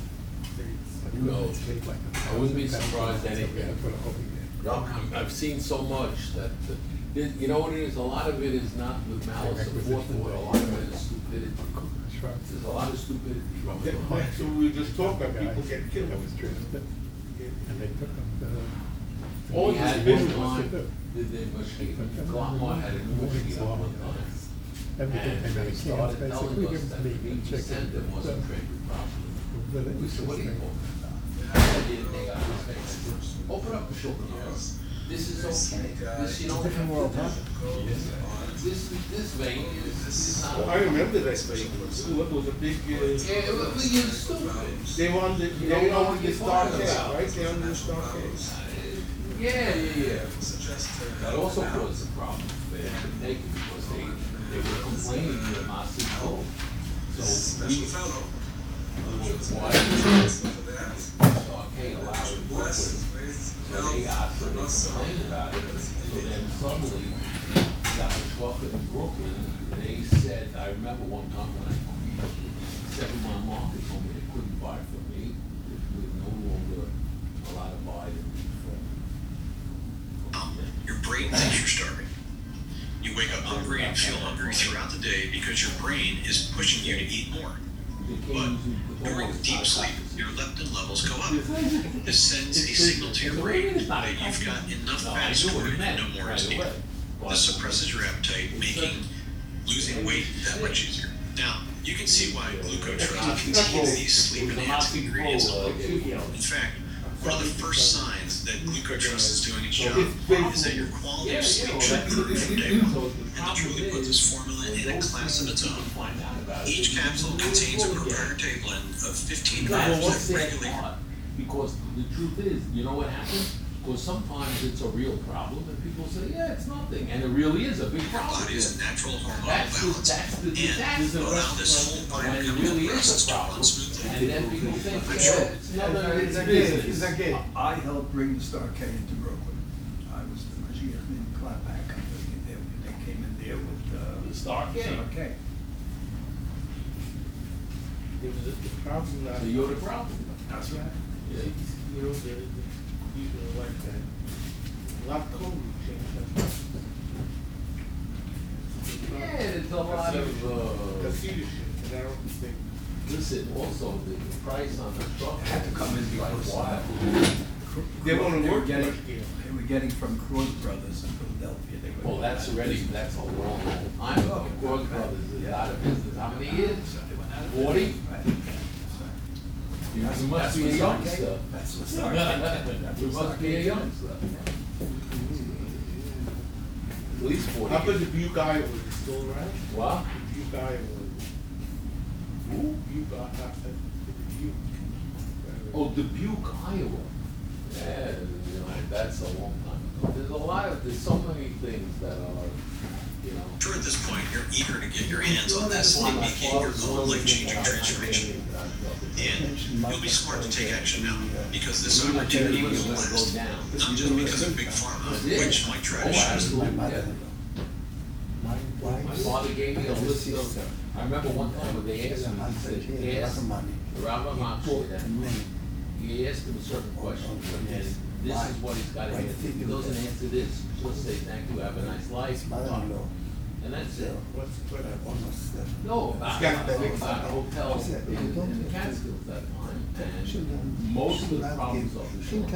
S9: No.
S10: It's made like
S9: I wouldn't be
S10: 1,000
S9: surprised
S10: pounds, so we had to
S9: anything.
S10: put a whole year.
S9: I've seen so much that, you know what it is, a lot of it is not with malice aforethought, a lot of it is stupidity. There's a lot of stupidity.
S5: So we were just talking about people getting killed.
S10: That was drafted, and they took them to.
S5: All
S9: We
S5: this
S9: had
S5: business
S9: one
S10: to do.
S9: time, the machine, Glomar had a new machine at one time.
S10: Everything
S9: And
S10: came out
S9: they
S10: of cans,
S9: started
S10: basically,
S9: telling
S10: give
S9: us
S10: them
S9: that
S10: meat
S9: the
S10: and
S9: meat we
S10: chicken.
S9: sent them wasn't
S10: So,
S9: treated properly.
S10: really
S9: We said, what are you
S10: interesting.
S9: talking about? I didn't think I was saying, open up the shulchan aruch. This is okay. This, you know.
S1: Different world, huh?
S9: This vein is not.
S5: I remember that thing. It was a big,
S9: Yeah, it was, you're stupid.
S5: they were on the,
S9: You
S5: they
S9: don't
S5: were
S9: know
S5: on
S9: what
S5: the
S9: you're
S5: Star
S9: talking
S5: Case,
S9: about.
S5: right? They were on the Star Case.
S9: Yeah. That also caused a problem. They had to take it because they were complaining to the Masid Code. So we why okay, allow it to work with it. So they asked them to complain about it. So then suddenly, got a truck in Brooklyn, they said, I remember one time when I 7 Mile Market told me they couldn't buy from me. We're no longer allowed to buy them from.
S11: Your brain thinks you're starving. You wake up hungry and feel hungry throughout the day because your brain is pushing you to eat more. But during deep sleep, your leptin levels go up. This sends a signal to your brain that you've got enough fat stored and no more is needed. This suppresses your appetite, making losing weight that much easier. Now, you can see why glucotrust contains these sleep-enhancing ingredients in life. In fact, one of the first signs that glucotrust is doing its job is that your quality of sleep should improve from day one. And the Truly puts this formula in a class of its own. Each capsule contains a proprietary blend of 15
S9: Well,
S11: grams
S9: what's
S11: that
S9: their
S11: regulate
S9: part? Because the truth is, you know what happens? Because sometimes it's a real problem and people say, yeah, it's nothing, and it really is a big
S11: your
S9: problem.
S11: body's natural hormonal
S9: That's
S11: balance
S9: the
S11: and allow this whole
S9: when it
S11: biochemical
S9: really
S11: process
S9: is a
S11: to run
S9: problem.
S11: smoothly.
S9: And then people think,
S11: I'm
S9: yeah,
S11: sure.
S9: it's business.
S7: I helped bring the Star K into Brooklyn. I was the Mashiach in Clapback company. They came in there with
S9: The Star K.
S7: Star K.
S5: It was the problem that.
S9: So you're the problem.
S7: That's right.
S9: Yeah.
S10: You know, the people like that. Lot code changed that.
S9: Yeah, there's a lot of,
S10: Hasidic shit, and I don't think.
S9: listen, also, the price on the truck.
S7: Had to come in
S9: like,
S7: because,
S9: wow.
S10: They wanna
S7: were
S10: work
S7: getting,
S10: much here.
S7: they were getting from Cross Brothers in Philadelphia. They were-
S9: Well, that's already, that's a long time ago. Cross Brothers is out of business. How many years? 40? You must be a youngster.
S7: That's what's
S9: You must be a youngster. At least 40.
S10: How about the Butte, Iowa, is it still around?
S9: What?
S10: The Butte, Iowa. Who? Butte, Butte.
S9: Oh, Dubuque, Iowa. Yeah, you know, that's a long time ago. There's so many things that are, you know.
S11: Sure, at this point, you're eager to get your hands on this and begin your own life-changing transformation. And you'll be smart to take action now, because this opportunity will last. Not just because of Big Pharma, which might try to shut us down.
S9: My father gave me a list of, I remember one time when they asked me, he asked the Rabbi Machshir, he asked him a certain question, and this is what he's got to answer. If he doesn't answer this, just say thank you, have a nice life, and that's it. No, about hotels in the Catskills that time, and most of the problems of the short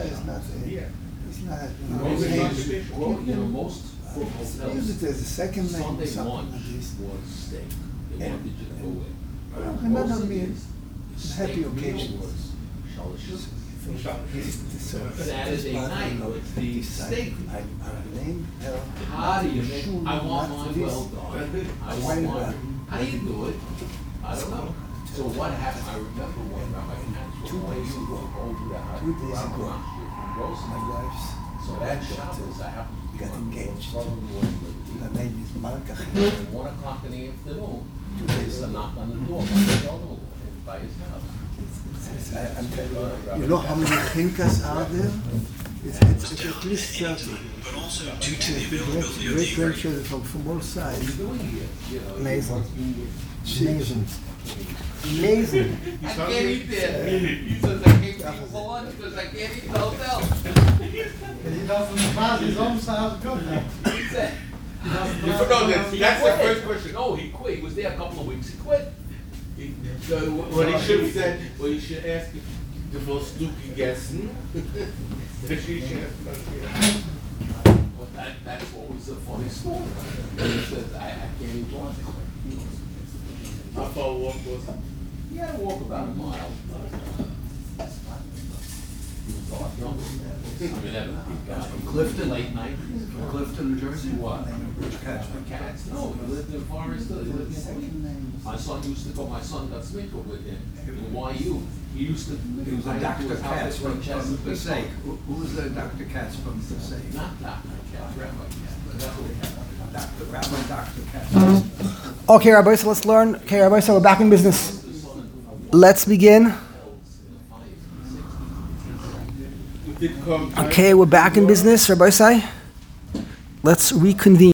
S9: most hotels, Sunday lunch was steak. They wanted you to go in. Most of these,
S1: happy
S9: steak
S1: occasions.
S9: meal was shalosh. Saturday night was the steak. How do you make, I want mine well done. I want mine, how do you do it? I don't know. So what happened, I remember when Rabbi Katz was way you were over that.
S1: 2 days ago,
S9: My
S1: wife's
S9: So that Shabbos, I happened to
S1: got engaged.
S9: Her
S1: name is Malka.
S9: At 1 o'clock in the afternoon, there's a knock on the door, by his house.
S1: You know how many thinkers are there? It's at least 30.
S11: But also due to the availability of the
S1: Great grandchildren from both sides. Amazing. Amazing. Amazing.
S9: I can't eat there. He says I can't eat for lunch because I can't eat in the hotel.
S2: He doesn't pass his own house good now.
S9: He said.
S10: No, that's the first question.
S9: No, he quit. He was there a couple of weeks. He quit.
S10: What he should have said, well, you should ask the first Dookie guessing.
S9: Well, that's what was the funny story. He says, I can't eat lunch.
S10: How far walk was it?
S9: He had to walk about a mile. He was off number. I mean, that was a big guy.
S7: Clifton?
S9: Late night.
S7: From Clifton, New Jersey?
S9: What?
S7: Cats.
S9: Cats. No, he lived in Forest Hill. He lived in Queens. My son used to go, my son got sprinkled with him in YU. He used to.
S7: He was a Dr. Katz from Passaic. Who was the Dr. Katz from Passaic?
S9: Not Dr. Katz, Rabbi Katz.
S7: Dr. Katz.
S1: Okay, Rabbi, so let's learn. Okay, Rabbi, so we're back in business. Let's begin. Okay, we're back in business, Rabbi Sai. Let's reconvene.